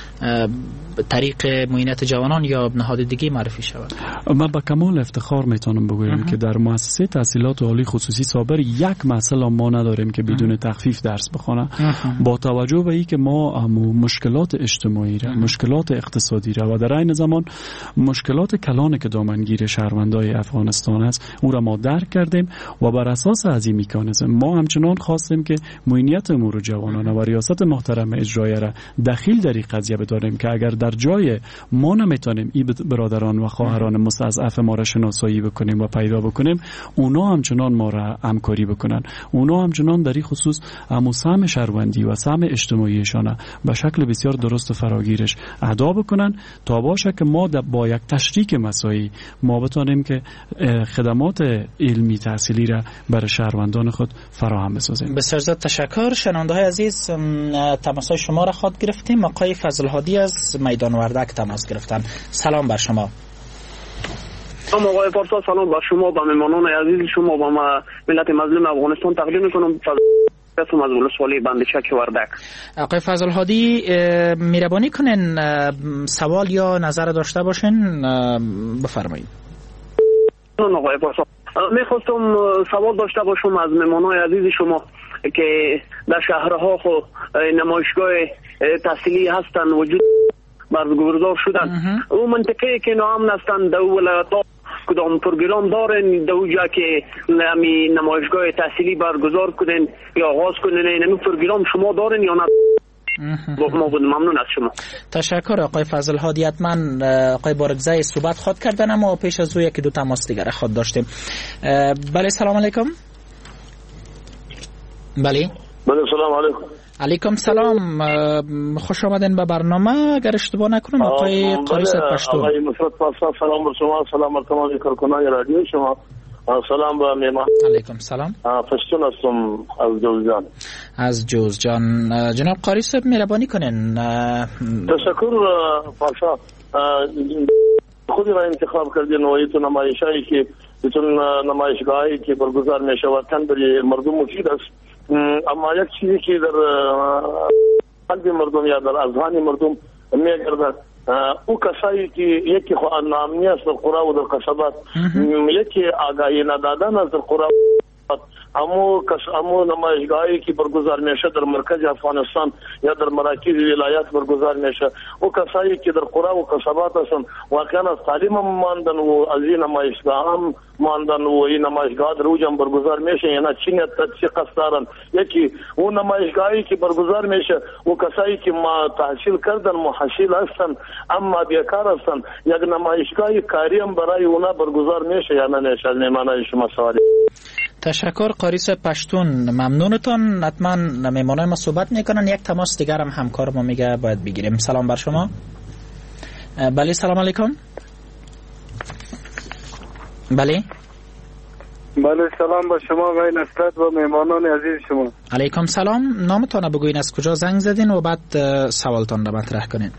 طریق معینیت جوانان یا نهاد دیگه معرفی شود؟ من با کمال افتخار میتونم بگویم که در مؤسسه تحصیلات عالی خصوصی صابر یک مسئله ما نداریم که بدون تخفیف درس بخونه. با توجه به اینکه ما مشکلات اجتماعی را، مشکلات اقتصادی را و در عین زمان مشکلات کلان که دامنگیر شهروندای افغانستان است اون را ما درک کردیم و بر اساس از این میکانیزم ما همچنان خواستیم که معینیت امور جوانان و ریاست محترم اجرایی را دخیل در این قضیه بداریم که اگر در جای ما نمیتونیم این برادران و خواهران مستضعف ما را شناسایی بکنیم و پیدا بکنیم اونا همچنان ما را همکاری بکنن، اونا همچنان در این خصوص سهم شهروندی و سهم اجتماعیشان به شکل بسیار درست و فراگیرش ادا بکنن تا باشه که ما با یک تشریک مساعی ما بتونیم که خدمات علمی تحصیلی را برای شهروندان خود فراهم بسازیم. بسیار زیاد تشکر. شنونده‌های عزیز تماس‌های شما را خواهد گرفتیم. آقای فضل هادی از میدان وردک تماس گرفتن. سلام بر شما. سلام آقای پارسا، سلام بر شما، به مهمانان عزیز شما و ملت مظلوم افغانستان تقدیم میکنم. قسم از ولسوالی بندشک وردک. آقای فضل هادی مهربانی کنین سوال یا نظر داشته باشین بفرمایید. آقای پارسا میخواستم سوال داشته باشم از مهمانان عزیز شما که در شهرها خو نمایشگاه تحصیلی هستن وجود برگزار شدن. اون منطقه که نام هستن در ولایت‌ها کدام پروگرام دارن در اونجا که نمایشگاه تحصیلی برگزار کنن یا آغاز کنن؟ این پروگرام شما دارن یا نه؟ ما بود. ممنون از شما. تشکر آقای فضل هادی. حتما آقای بارگزای صحبت خود کردن، اما پیش از او یکی دو تماس دیگر خود داشتیم. بله سلام علیکم. بله سلام علیکم. علیکم سلام، خوش آمدین به برنامه. اگر اشتباه نکنم آقای قاریس پشتون. آقای نصرت پاسا، سلام بر شما، سلام بر تمام کارکنان رادیو شما، سلام به مهمان. علیکم سلام. پشتون هستم از جوزجان. از جوزجان. جناب قاری صاحب مهربانی کنین. تشکر پاسا، خودی را انتخاب کردین و ایتون نمایشایی که ایتون نمایشگاهی که برگزار می شود تن بر مردم مفید است. اما یک چیزی که در قلب مردم یا در اذهان مردم میگردد، او کسایی که یکی خو ناامنی است در قرى و در قصبات، یکی آگاهی ندادن است در قرى امو نمایشگاهی که برگزار میشه در مرکز افغانستان یا در مراکز ولایات برگزار میشه، او کسایی که در قرى و قصبات هستند واقعا از تعلیم ماندن و از این نمایشگاه هم ماندن و این نمایشگاه در اوج هم برگزار میشه، یعنی چین تدقیق است دارن. یکی اون نمایشگاهی که برگزار میشه او کسایی که ما تحصیل کردن محصل هستن اما بیکار هستن، یک نمایشگاه کاری هم برای اونا برگزار میشه یا نه میشه؟ معنای شما سوالی. تشکر قاری صاحب پشتون، ممنونتون. حتما مهمانای ما صحبت میکنن. یک تماس دیگر هم همکار ما میگه باید بگیریم. سلام بر شما. بله سلام علیکم. بله سلام با شما آقای نصرت و مهمانان عزیز شما. علیکم سلام. نامتون بگوین، از کجا زنگ زدین و بعد سوالتون رو مطرح کنین.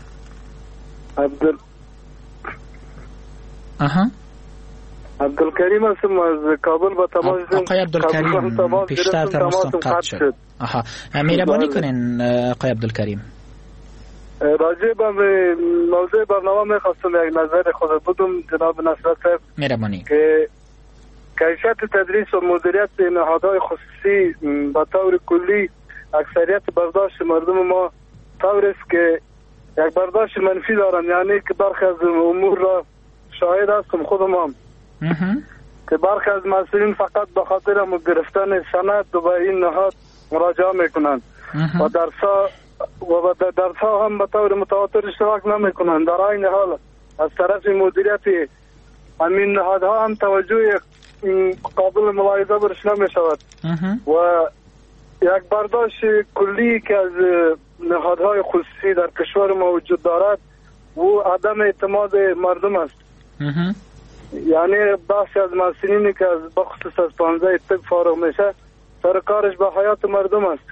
عبدالکریم هستم از کابل با تماس. آقای عبدالکریم پیشتر تماستون قطع شد. مهربانی کنین آقای عبدالکریم. راجع به موضوع برنامه میخواستم یک نظر خود بدم جناب نصرت صاحب. مهربانی. که کیفیت تدریس و مدیریت نهادهای خصوصی به طور کلی اکثریت برداشت مردم ما طور است که یک برداشت منفی دارن، یعنی که برخی از امور را شاهد هستم خودم هم که برخی از مسئولین فقط به خاطر گرفتن سند و به این نهاد مراجعه میکنن و درس‌ها هم به طور متواتر اشتراک نمیکنن. در این حال از طرف مدیریت همین نهادها هم توجه قابل ملاحظه برش نمیشود و یک برداشت کلی که از نهادهای خصوصی در کشور ما وجود دارد و عدم اعتماد مردم است. یعنی بخشی از مسئولینی که از بخصوص از 15 طب فارغ میشه سر کارش به حیات مردم است.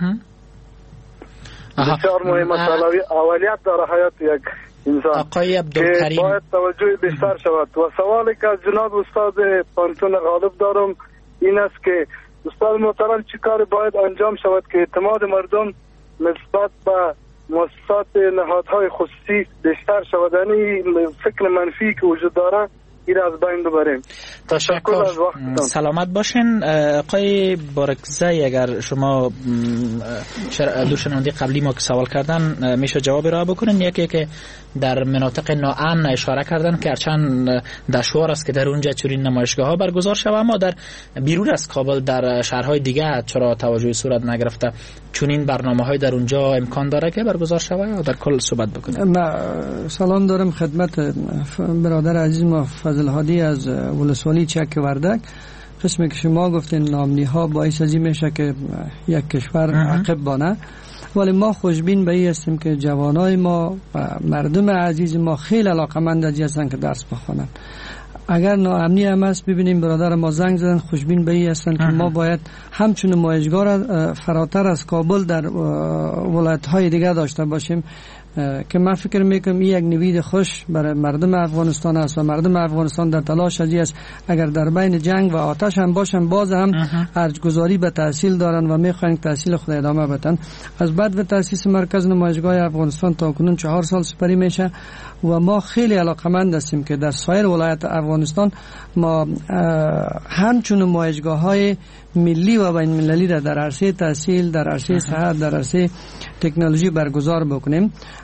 بسیار مهم است، اولیت داره حیات یک انسان. آقای عبدالکریم باید توجه بیشتر شود. و سوالی که از جناب استاد پانتون غالب دارم این است که استاد محترم چی کار باید انجام شود که اعتماد مردم نسبت به مؤسسات نهادهای خصوصی بیشتر شود، یعنی فکر منفی که وجود داره این از بین ببریم. تشکر. سلامت باشین. آقای بارکزی، اگر شما دو شنونده قبلی ما که سوال کردن میشه جواب را بکنین. یکی که در مناطق ناامن اشاره کردن که هرچند دشوار است که در اونجا چنین نمایشگاه ها برگزار شود، اما در بیرون از کابل در شهرهای دیگه چرا توجه صورت نگرفته؟ چنین برنامه‌های در اونجا امکان داره که برگزار شود یا در کل صحبت بکنیم؟ سلام دارم خدمت برادر عزیز ما فضل هادی از ولسوالی چک وردک. قسمی که شما گفتین ناامنی ها باعث ازی میشه که یک کشور عقب بانه، ولی ما خوشبین به این هستیم که جوانای ما و مردم عزیز ما خیلی علاقمند هستند که درس بخونن. اگر ناامنی هم است ببینیم برادر ما زنگ زدن خوشبین به این هستند که ما باید همچون نمایشگاه را فراتر از کابل در ولایت های دیگه داشته باشیم که من فکر میکنم این یک نوید خوش برای مردم افغانستان است و مردم افغانستان در تلاش است اگر در بین جنگ و آتش هم باشن باز هم ارجگذاری به تحصیل دارن و میخواین تحصیل خود ادامه بدن. از بعد به تاسیس مرکز نمایشگاه افغانستان تا کنون 4 سال سپری میشه و ما خیلی علاقمند هستیم که در سایر ولایت افغانستان ما همچون نمایشگاه‌های ملی و بین المللی در عرصه تحصیل، در عرصه صحت، در عرصه تکنولوژی برگزار بکنیم.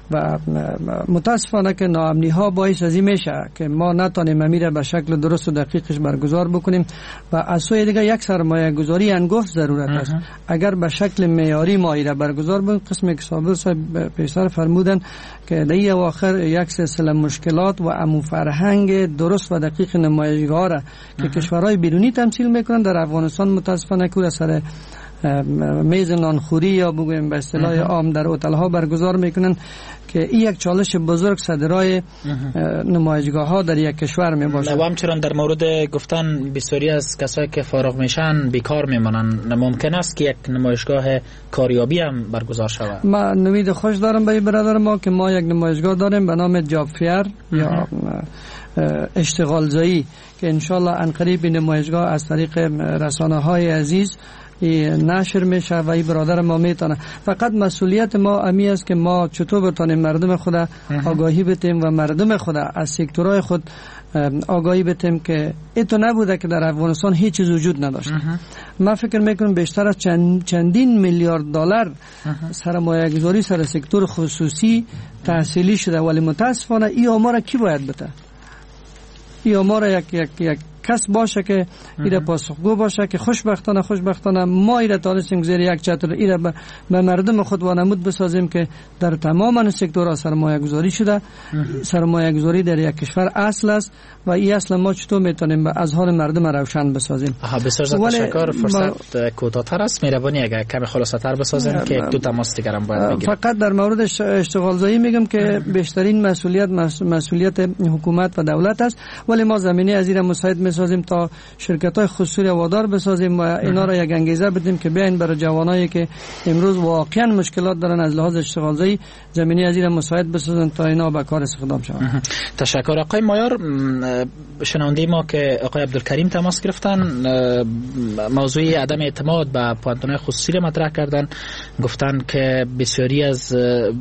و متاسفانه که ناامنی ها باعث از این میشه که ما نتونیم امیر به شکل درست و دقیقش برگزار بکنیم و از سوی دیگه یک سرمایه گذاری انگفت ضرورت است. اگر به شکل معیاری ما ایره برگزار بکنیم، قسمی که صابر صاحب پیشتر فرمودن که در اواخر یک سلسله مشکلات و امو فرهنگ درست و دقیق نمایشگاه را که کشورهای بیرونی تمثیل میکنن در افغانستان متاسفانه که سر میز نانخوری یا بگویم به اصطلاح عام در هتل ها برگزار میکنن که این یک چالش بزرگ صدرای نمایشگاه ها در یک کشور می باشه. و همچنان در مورد گفتن بسیاری از کسایی که فارغ میشن بیکار میمونن، ممکن است که یک نمایشگاه کاریابی هم برگزار شود. ما نوید خوش دارم به برادر ما که ما یک نمایشگاه داریم به نام جاب فیر یا اشتغال زایی که انشالله عنقریب نمایشگاه از طریق رسانه های عزیز نشر میشه و این برادر ما میتونه. فقط مسئولیت ما امی است که ما چطور بتونیم مردم خود آگاهی بتیم و مردم خود از سکتورهای خود آگاهی بتیم که ایتو نبوده که در افغانستان هیچ چیز وجود نداشت. من فکر میکنم بیشتر از چندین میلیارد دلار سرمایه گذاری سر سکتور خصوصی تحصیلی شده، ولی متاسفانه این آمار کی باید بده؟ این آمار یک کس باشه که ایره پاسخگو باشه که خوشبختانه ما ایره تانستیم زیر یک چتر ایره به مردم خود وانمود بسازیم که در تمام سکتورها سرمایه گذاری شده. سرمایه گذاری در یک کشور اصل است و این اصل ما چطور میتونیم به اذهان مردم روشن بسازیم. بسیار تشکر. فرصت کوتاه‌تر است، مهربانی اگر کمی خلاصه‌تر بسازیم که یک دو تماس دیگر هم باید بگیریم. فقط در مورد اشتغال زایی میگم که بیشترین مسئولیت حکومت و دولت است، ولی ما زمینه از این مساعد میسازیم تا شرکت‌های خصوصی وادار بسازیم و اینا را یک انگیزه بدیم که بیاین برای جوانایی که امروز واقعا مشکلات دارن از لحاظ اشتغال زایی زمینه از این مساعد بسازن تا اینا به کار استخدام شوند. تشکر. آقای مایار، شنونده ما که آقای عبدالکریم تماس گرفتن موضوع عدم اعتماد به پانتون‌های خصوصی را مطرح کردن، گفتن که بسیاری از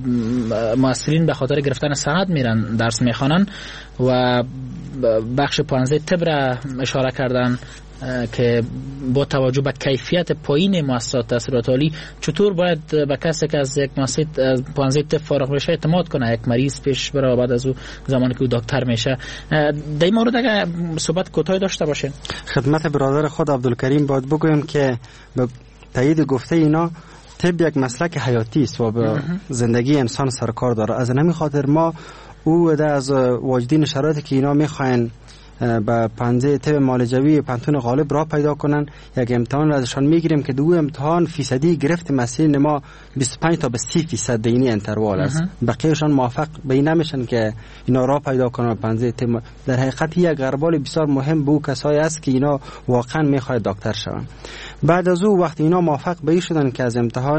مؤثرین به خاطر گرفتن سند میرن درس میخوانن و بخش پانزه طب را اشاره کردن که با توجه به کیفیت پایین مؤسسات تحصیلات عالی چطور باید به کسی که از یک مؤسسه پانزه طب فارغ بشه اعتماد کنه، یک مریض پیش بره بعد از او زمانی که او دکتر میشه. در این مورد اگر صحبت کوتاهی داشته باشین. خدمت برادر خود عبدالکریم باید بگویم که به تایید گفته اینا طب یک مسلک حیاتی است و به زندگی انسان سرکار داره. از همین خاطر ما او از واجدین شرایطی که اینا میخواین به پنجه طب معالجوی پانتون غالب را پیدا کنن، یک امتحان را ازشان میگیریم که دو امتحان فیصدی گرفت مسئله ما 25 تا به 30% دینی انتروال است. بقیهشان موافق به این نمیشن که اینا را پیدا کنن پنجه طب. در حقیقت یک غربال بسیار مهم به او کسایی است که اینا واقعا میخواید دکتر شون. بعد از او وقتی اینا موافق به این شدن که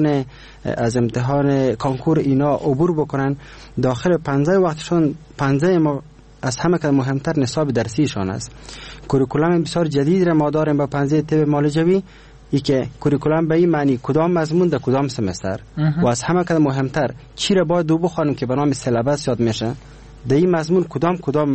از امتحان کانکور اینا عبور بکنن، داخل پنجه وقتشون پنجه ما از همه که مهمتر نصاب درسیشان است. کوریکولم بسیار جدید را ما داریم با پنجه طب معالجوی، ای که کوریکولم به این معنی کدام مضمون در کدام سمستر و از همه که مهمتر چی را باید دو بخوانیم که به نام سیلابس یاد میشه، در این مضمون کدام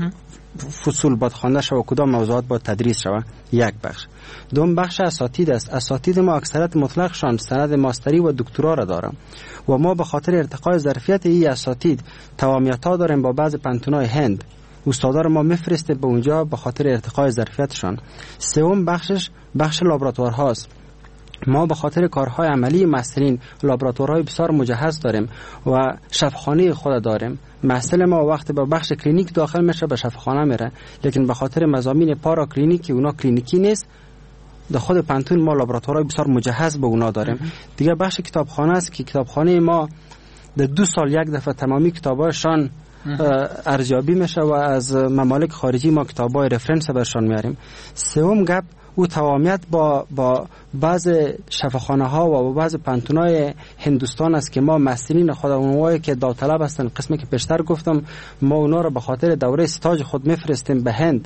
فصول باید خوانده شود و کدام موضوعات باید تدریس شود. یک بخش. دوم بخش اساتید است. اساتید ما اکثریت مطلقشان سند ماستری و دکترا را دارم و ما به خاطر ارتقای ظرفیت این اساتید توامیت‌ها داریم با بعض پانتون‌های هند. استادا ما میفرسته به اونجا به خاطر ارتقای ظرفیتشان. سوم بخش لابراتوارهاست. ما به خاطر کارهای عملی مسترین لابراتوارهای بسیار مجهز داریم و شفاخانه خود داریم. مسئله ما وقتی به بخش کلینیک داخل میشه به شفاخانه میره، لیکن به خاطر مضامین پارا کلینیکی اونا کلینیکی نیست، در خود پانتون ما لابراتوارهای بسیار مجهز به اونا داریم. دیگه بخش کتابخانه است که کتابخانه ما در 2 سال یک دفعه تمامی کتابایشان ارزیابی میشه و از ممالک خارجی ما کتابای رفرنس برشان میاریم. سوم گپ او توامیت با بعض شفاخانه ها و با بعض پانتونای هندوستان است که ما مسئولین خود اونوایی که داوطلب هستن، قسمی که پیشتر گفتم ما اونا را به خاطر دوره استاج خود میفرستیم به هند.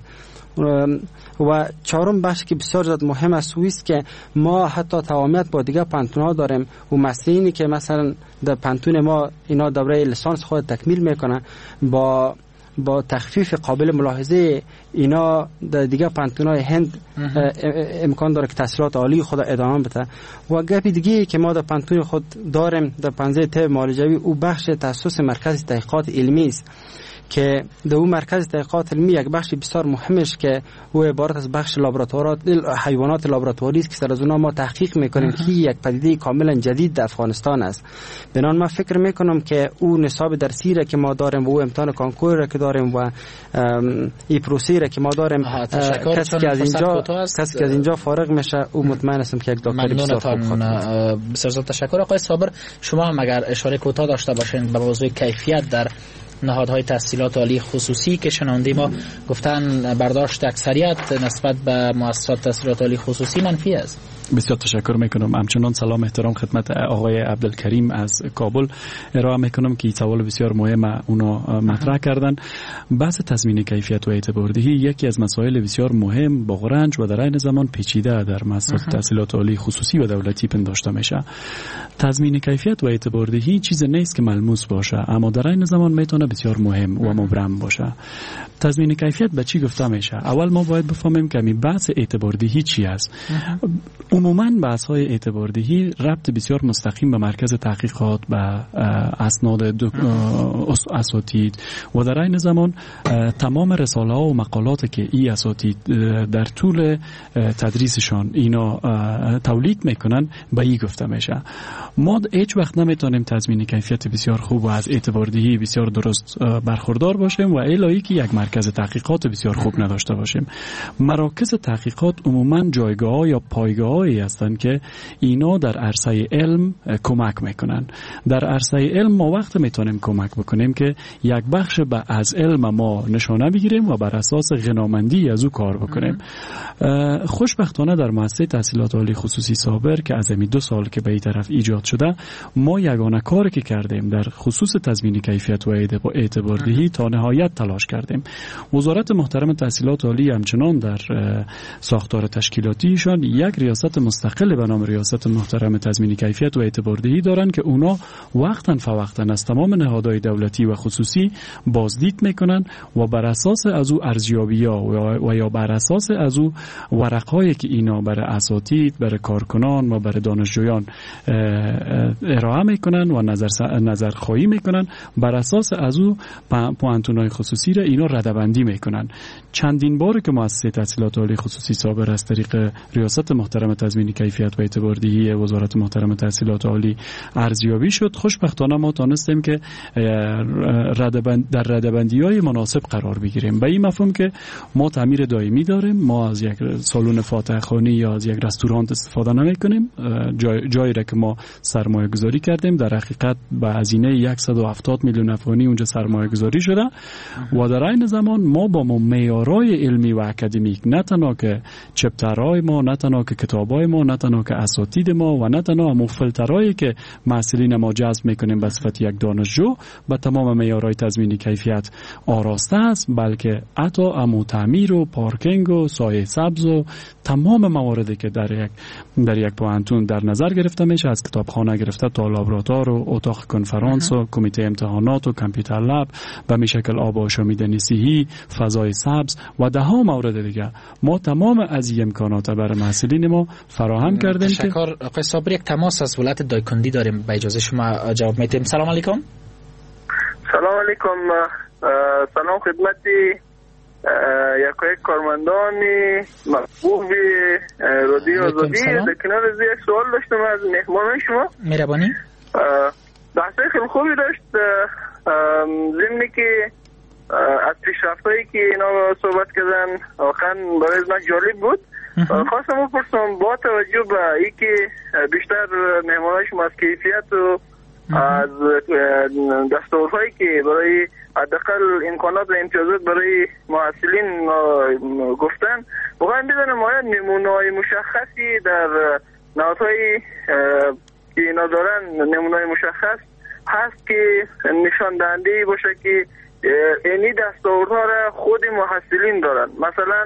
و چهارم بخش که بسیار زیاد مهم است است که ما حتی توامیت با دیگه پانتون‌ها داریم و مسئولینی که مثلا در پانتون ما اینا دوره لیسانس خود تکمیل میکنه با با تخفیف قابل ملاحظه اینا در دیگه پانتونای هند امکان داره که تحصیلات عالی خود ادامه بده. و گپی دیگه که ما در پانتون خود داریم در پنزه طب معالجوی او بخش تخصص مرکز تحقیقات علمی است که در اون مرکز تحقیقات علمی یک بخش بسیار مهمش که او عبارت از بخش لابراتوارات حیوانات لابراتواری است که سر از اونها ما تحقیق میکنیم که یک پدیده کاملا جدید در افغانستان است. بنابراین من فکر میکنم که او نصاب درسی را که ما داریم و او امتحان کانکور را که داریم و این پروسه را که ما داریم کسی که از اینجا فارغ میشه او مطمئن هستم که یک دکتر بسیار خوب خواهد. بسیار تشکر. آقای صابر، شما هم اگر اشاره کوتاه داشته باشین به موضوع کیفیت در نهادهای تحصیلات عالی خصوصی که شنونده ما گفتن برداشت اکثریت نسبت به مؤسسات تحصیلات عالی خصوصی منفی است. بسیار تشکر میکنم. همچنان سلام احترام خدمت آقای عبدالکریم از کابل ارائه میکنم که سوال بسیار مهم اونا مطرح کردن. بحث تضمین کیفیت و اعتباردهی یکی از مسائل بسیار مهم با رنج و در عین زمان پیچیده در مؤسسات تحصیلات عالی خصوصی و دولتی پنداشته میشه. تضمین کیفیت و اعتباردهی چیز نیست که ملموس باشه، اما در عین زمان میتونه بسیار مهم و مبرم باشه. تضمین کیفیت به چی گفته میشه؟ اول ما باید بفهمیم که بحث اعتباردهی چی است. عموماً بحث‌های اعتباردهی ربط بسیار مستقیم به مرکز تحقیقات، به اسناد اساتید و در عین زمان تمام رساله‌ها و مقالات که این اساتید در طول تدریسشان اینا تولید میکنن به این گفته میشه. ما هیچ وقت نمیتونیم تضمین کیفیت بسیار خوب و از اعتباردهی بسیار درست برخوردار باشیم و الهی که یک مرکز تحقیقات بسیار خوب نداشته باشیم. مراکز تحقیقات عموماً جایگاه یا پایگاه هستند که اینا در عرصه علم کمک میکنن. در عرصه علم ما وقت میتونیم کمک بکنیم که یک بخش از علم ما نشانه بگیریم و بر اساس غنامندی از او کار بکنیم. خوشبختانه در مؤسسه تحصیلات عالی خصوصی صابر که از 2 سال که به این طرف ایجاد شده، ما یگانه کاری که کردیم در خصوص تضمین کیفیت و اعتباردهی تا نهایت تلاش کردیم. وزارت محترم تحصیلات عالی همچنان در ساختار تشکیلاتیشان یک ریاست مستقل به نام ریاست محترم تضمین کیفیت و اعتباردهی دارن که اونا وقتاً فوقتاً از تمام نهادهای دولتی و خصوصی بازدید میکنن و بر اساس از او ارزیابی‌ها و یا بر اساس از او ورقهایی که اینا برای اساتید، برای کارکنان و برای دانشجویان ارائه میکنن و نظرخواهی میکنن، بر اساس از او پوانتونای خصوصی را اینا ردبندی میکنن. چندین بار که مؤسسه تحصیلات عالی خصوصی صابر از طریق ریاست محترم تضمین کیفیت و اعتباردهی وزارت محترم تحصیلات عالی ارزیابی شد، خوشبختانه ما تونستیم که در ردبندی‌های مناسب قرار بگیریم. به این مفهوم که ما تعمیر دائمی داریم، ما از یک سالن فاتحخوانی یا از یک رستوران استفاده نمی‌کنیم. جایی را که ما سرمایه گذاری کردیم در حقیقت به هزینه 170 میلیون افغانی اونجا سرمایه گذاری شده و در عین زمان ما با معیارهای علمی و اکادمیک، نه تنها که چپترهای ما، نه تنها که کتابای ما، نه تنها که اساتید ما و نه تنها هم فیلترهایی که محصلین ما جذب میکنیم به صفت یک دانشجو با تمام معیارهای تضمین کیفیت آراسته است، بلکه حتی تعمیر و پارکینگ و سایه سبز و تمام مواردی که در یک پوانتون در نظر گرفته میشه، از کتابخانه گرفته تا لابراتوار و اتاق کنفرانس و کمیته امتحانات و کامپیوتر لب و می شکل آب آشامیدنی صحی، فضای سبز و ده ها مورد دیگه، ما تمام از این امکانات برای محصلین ما فراهم کردیم. تشکر. آقای صابر، یک تماس از ولایت دایکندی داریم، با اجازه شما جواب میدیم. سلام علیکم. سلام علیکم. سلام خدمتی یک کارمندان محبوب رادیو آزادی. در کنار از یک سوال داشتم از مهمانان شما. مهربانی. بحث خیلی خوبی داشت، ضمنی که از پیشرفتایی که اینا صحبت کردن واقعا برای من جالب بود. خواستم بپرسم با توجه به اینکه بیشتر مهمانان شما از کیفیت و از دستورهایی که برای حداقل امکانات و امتیازات برای محصلین گفتن، واقعا بدانم آیا نمونه‌های مشخصی در نهادهای که اینا دارن، نمونه‌های مشخص هست که نشان دهنده باشه که اینی دستورها را خود محصلین دارن؟ مثلا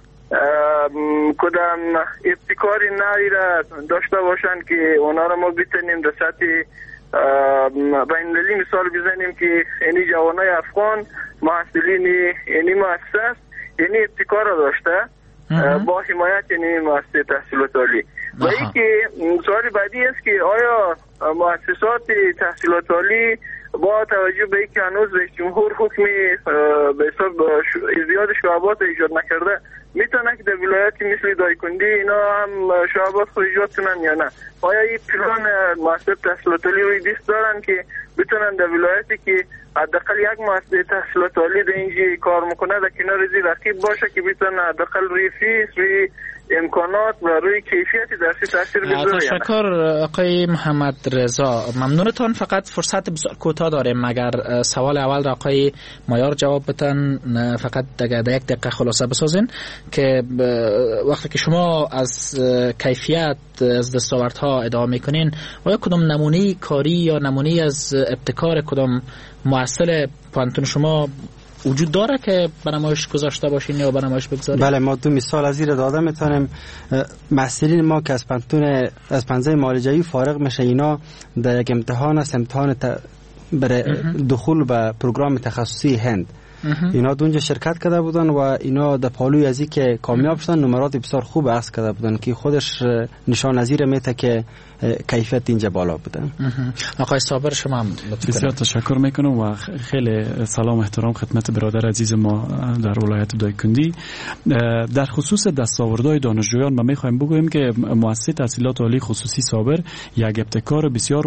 کدام ابتکاری نوی را داشته باشن که اونا را ما بتونیم در سطح بین‌المللی مثال بزنیم که یعنی جوانای افغان محصلین یعنی مؤسسه است، یعنی ابتکار داشته با حمایت یعنی مؤسسه تحصیلات عالی. و اینکه سوال بعدی است که آیا مؤسسات تحصیلات عالی با توجه به اینکه هنوز رئیس جمهور حکم به حساب ازدیاد شعبات ایجاد نکرده میتونه که در ولایتی مثل دایکنډي اینا هم شعبات خود ایجاد کنن یا نه؟ آیا این پلان مؤسسات تحصیلات عالی روی دست دارن که بتونن در ولایتی که حداقل یک مؤسسه تحصیلات عالی در اینجا کار میکنه در کنار زی رقیب باشه که بتونه حداقل روی فیس، روی امکانات و روی کیفیت درسی تاثیر بذاره؟ تشکر آقای محمد رضا، ممنونتان. فقط فرصت بسیار کوتاه داریم، مگر سوال اول را آقای مایار جواب بدن، فقط در یک دقیقه خلاصه بسازین که وقتی که شما از کیفیت از دستاوردها ادعا میکنین، آیا کدام نمونه کاری یا نمونه از ابتکار کدام مؤثر پانتون شما وجود داره که برنامه‌اش گذاشته باشین یا برنامه‌اش بگذارید؟ بله، ما دو مثال از این داده میتونیم. محصلین ما که از پنجه معالجه‌ای فارغ میشه، اینا در یک امتحان است، امتحان برای دخول به پروگرام تخصصی هند، اینا دونجا شرکت کرده بودن و اینا در پالوی ازی که کامیاب شدن نمرات بسیار خوب اخذ کرده بودن که خودش نشان نظیر میته که کیفیت اینجا بالا بوده. آقای صابر شما هم بسیار تشکر میکنم و خیلی سلام احترام خدمت برادر عزیز ما در ولایت دایکنډي. در خصوص دستاوردهای دانشجویان ما میخوایم بگوییم که مؤسسه تحصیلات عالی خصوصی صابر یک ابتکار بسیار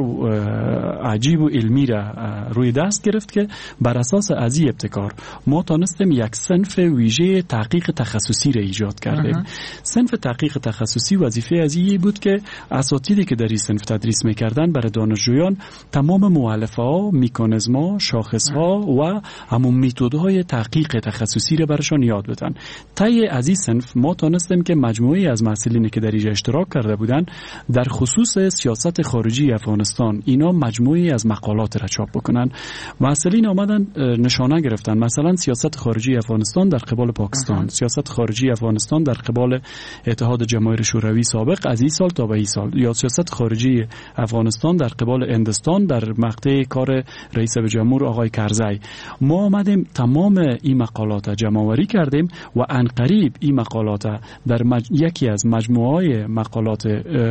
عجیب و علمی را روی دست گرفت که بر اساس از این ابتکار ما تانستیم یک صنف ویژه تحقیق تخصصی را ایجاد کردیم. صنف تحقیق تخصصی وظیفه از این بود که اساتیدی که در این صنف تدریس میکردن برای دانشجویان تمام مؤلفه‌ها، مکانیزم‌ها، شاخص‌ها و همون متدهای تحقیق تخصصی را برشان یاد بدن. طی از این صنف ما تانستیم که مجموعه از محصلینی که در اینجا اشتراک کرده بودن در خصوص سیاست خارجی افغانستان اینا مجموعه از مقالات را چاپ بکنن. محصلین آمدن نشانه گرفتن، مثلا سیاست خارجی افغانستان در قبال پاکستان، سیاست خارجی افغانستان در قبال اتحاد جماهیر شوروی سابق از این سال تا به این سال، یا سیاست خارجی افغانستان در قبال هندستان در مقطع کار رئیس جمهور آقای کرزی. ما آمدیم تمام این مقالات جمع آوری کردیم و عنقریب این مقالات در یکی از مجموعه مقالات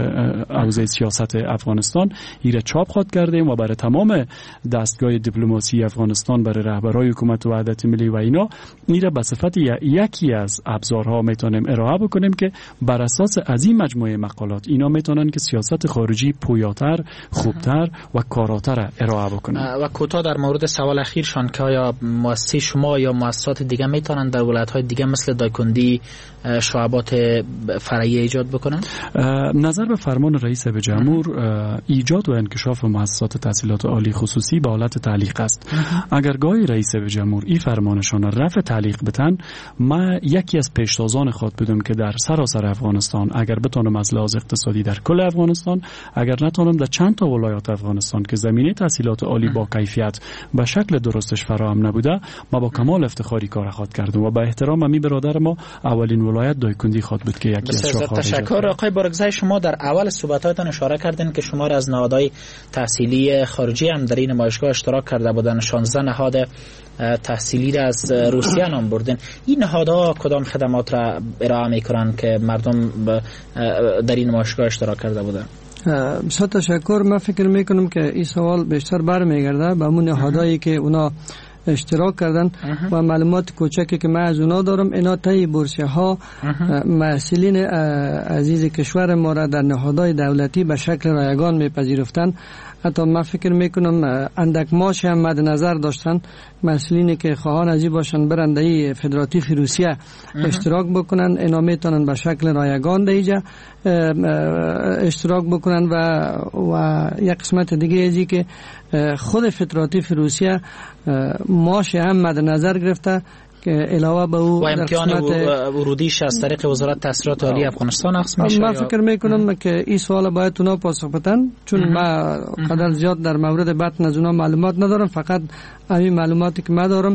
حوزه سیاست افغانستان ایره چاپ خود کردیم و برای تمام دستگاه دیپلماسی افغانستان، برای رهبرای حکومت وحدت ملی و اینا ایره به صفت یکی از ابزارها میتونیم ارائه بکنیم که بر اساس از این مجموعه مقالات اینا میتونن که سیاست خارجی پویاتر، خوبتر و کاراتر ارائه بکنن. و کوتاه در مورد سوال اخیرشان که آیا مؤسسه شما یا مؤسسات دیگه میتونن در ولایت‌های دیگه مثل دایکنډي شعبات فرعی ایجاد بکنن؟ نظر به فرمان رئیس جمهور ایجاد و انکشاف مؤسسات تحصیلات عالی خصوصی به حالت تعلیق است. اگر گاهی رئیس جمهور این فرمانشان رفع تعلیق بتن، ما یکی از پیشتازان خود بودم که در سراسر افغانستان اگر بتونم از لحاظ اقتصادی در کل افغانستان، اگر نتونم در چند تا ولایات افغانستان که زمینه تحصیلات عالی با کیفیت به شکل درستش فراهم نبوده، ما با کمال افتخاری کار خود کردم و با احترام امی برادر ما اولین ولایت دایکنډي خود بود که یکی از شاخه‌ها. تشکر. آقای بارگزای، شما در اول صحبتاتون اشاره کردین که شما از نهادهای تحصیلی خارجی هم در این نمایشگاه اشتراک کرده بودن، 16 نهاد تحصیلی را از روسیه نام بردن. این نهادها کدام خدمات را ارائه میکنن که مردم در این نمایشگاه اشتراک کرده بودن؟ بسیار تشکر. من فکر میکنم که این سوال بیشتر برمیگرده به اون نهادهایی که اونا اشتراک کردن و معلومات کوچکی که من از اونا دارم، اینا طی بورسیه ها محصلین عزیز کشور ما را در نهادهای دولتی به شکل رایگان میپذیرفتن. حتی من فکر میکنم اندک ماش هم مد نظر داشتن محصلینی که خواهان ازی باشن برند ای فدراتیو روسیه اشتراک بکنن، اینا میتونن به شکل رایگان در اینجا اشتراک بکنن و یک قسمت دیگه ازی که خود فدراتیو روسیه ماش هم مد نظر گرفته که علاوه به او و امکان ورودیش از طریق وزارت تحصیلات عالی افغانستان اخذ میشه. من فکر میکنم که این سوال باید اونا پاسخ بدن، چون من قدر زیاد در مورد بطن از اونا معلومات ندارم. فقط همین معلوماتی که من دارم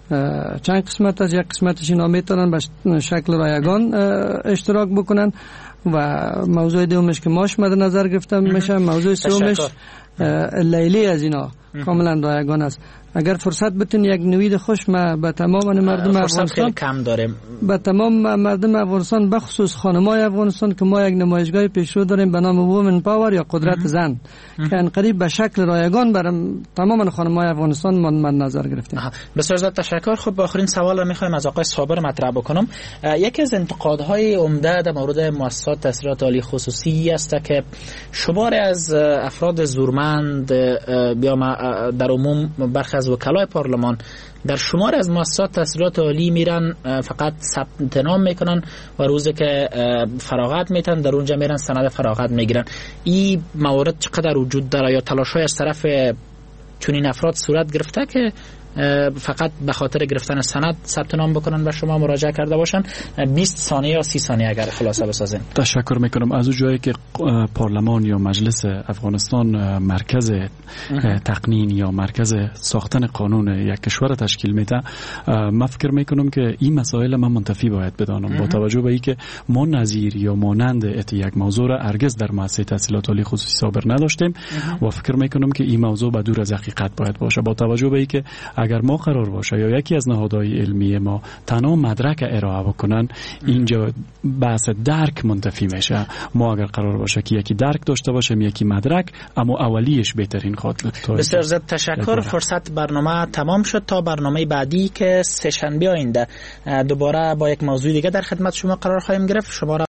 چند قسمت است. یک قسمتش اینا میتونن به شکل رایگان اشتراک بکنن و موضوع دومش که ماش مد نظر گرفته میشه. موضوع سومش لیلی از اینا کاملا رایگان است. اگر فرصت بتون یک نوید خوش ما به تمام مردم افغانستان کم داریم، به تمام مردم افغانستان بخصوص خانمای افغانستان که ما یک نمایشگاه پیشرو داریم به نام وومن پاور یا قدرت زن که انقریب به شکل رایگان برای تمام خانمای افغانستان مد نظر گرفتیم. بسیار زیاد تشکر. خب آخرین سوال را میخوایم از آقای صابر مطرح بکنم. یکی از انتقادهای عمده در مورد مؤسسات تحصیلات عالی خصوصی است که شماری از افراد زورمند یا در عموم برخی از وکلای پارلمان در شمار از مؤسسات تحصیلات عالی میرن فقط ثبت نام میکنن و روزی که فراغت میتن در اونجا میرن سند فراغت میگیرن. این موارد چقدر وجود داره یا تلاش‌های از طرف چنین افراد صورت گرفته که فقط به خاطر گرفتن سند ثبت نام بکنن و شما مراجعه کرده باشن؟ 20 ثانیه یا 30 ثانیه اگر خلاصه بسازین. تشکر میکنم. از اون جایی که پارلمان یا مجلس افغانستان مرکز تقنین یا مرکز ساختن قانون یک کشور تشکیل میده، من فکر میکنم که این مسائل من منتفی باید بدانم با توجه به اینکه ما نظیر یا مانند یک موضوع را هرگز در مؤسسه تحصیلات عالی خصوصی صابر نداشتیم و فکر میکنم که این موضوع به دور از حقیقت باید باشه با توجه به اینکه اگر ما قرار باشه یا یکی از نهادهای علمی ما تنها مدرک ارائه بکنن، اینجا بحث درک منتفی میشه. ما اگر قرار باشه که یکی درک داشته باشیم یکی مدرک، اما اولیش بهترین خاطر. بسیار زیاد تشکر. فرصت برنامه تمام شد. تا برنامه بعدی که سه شنبه آینده دوباره با یک موضوع دیگه در خدمت شما قرار خواهیم گرفت. شما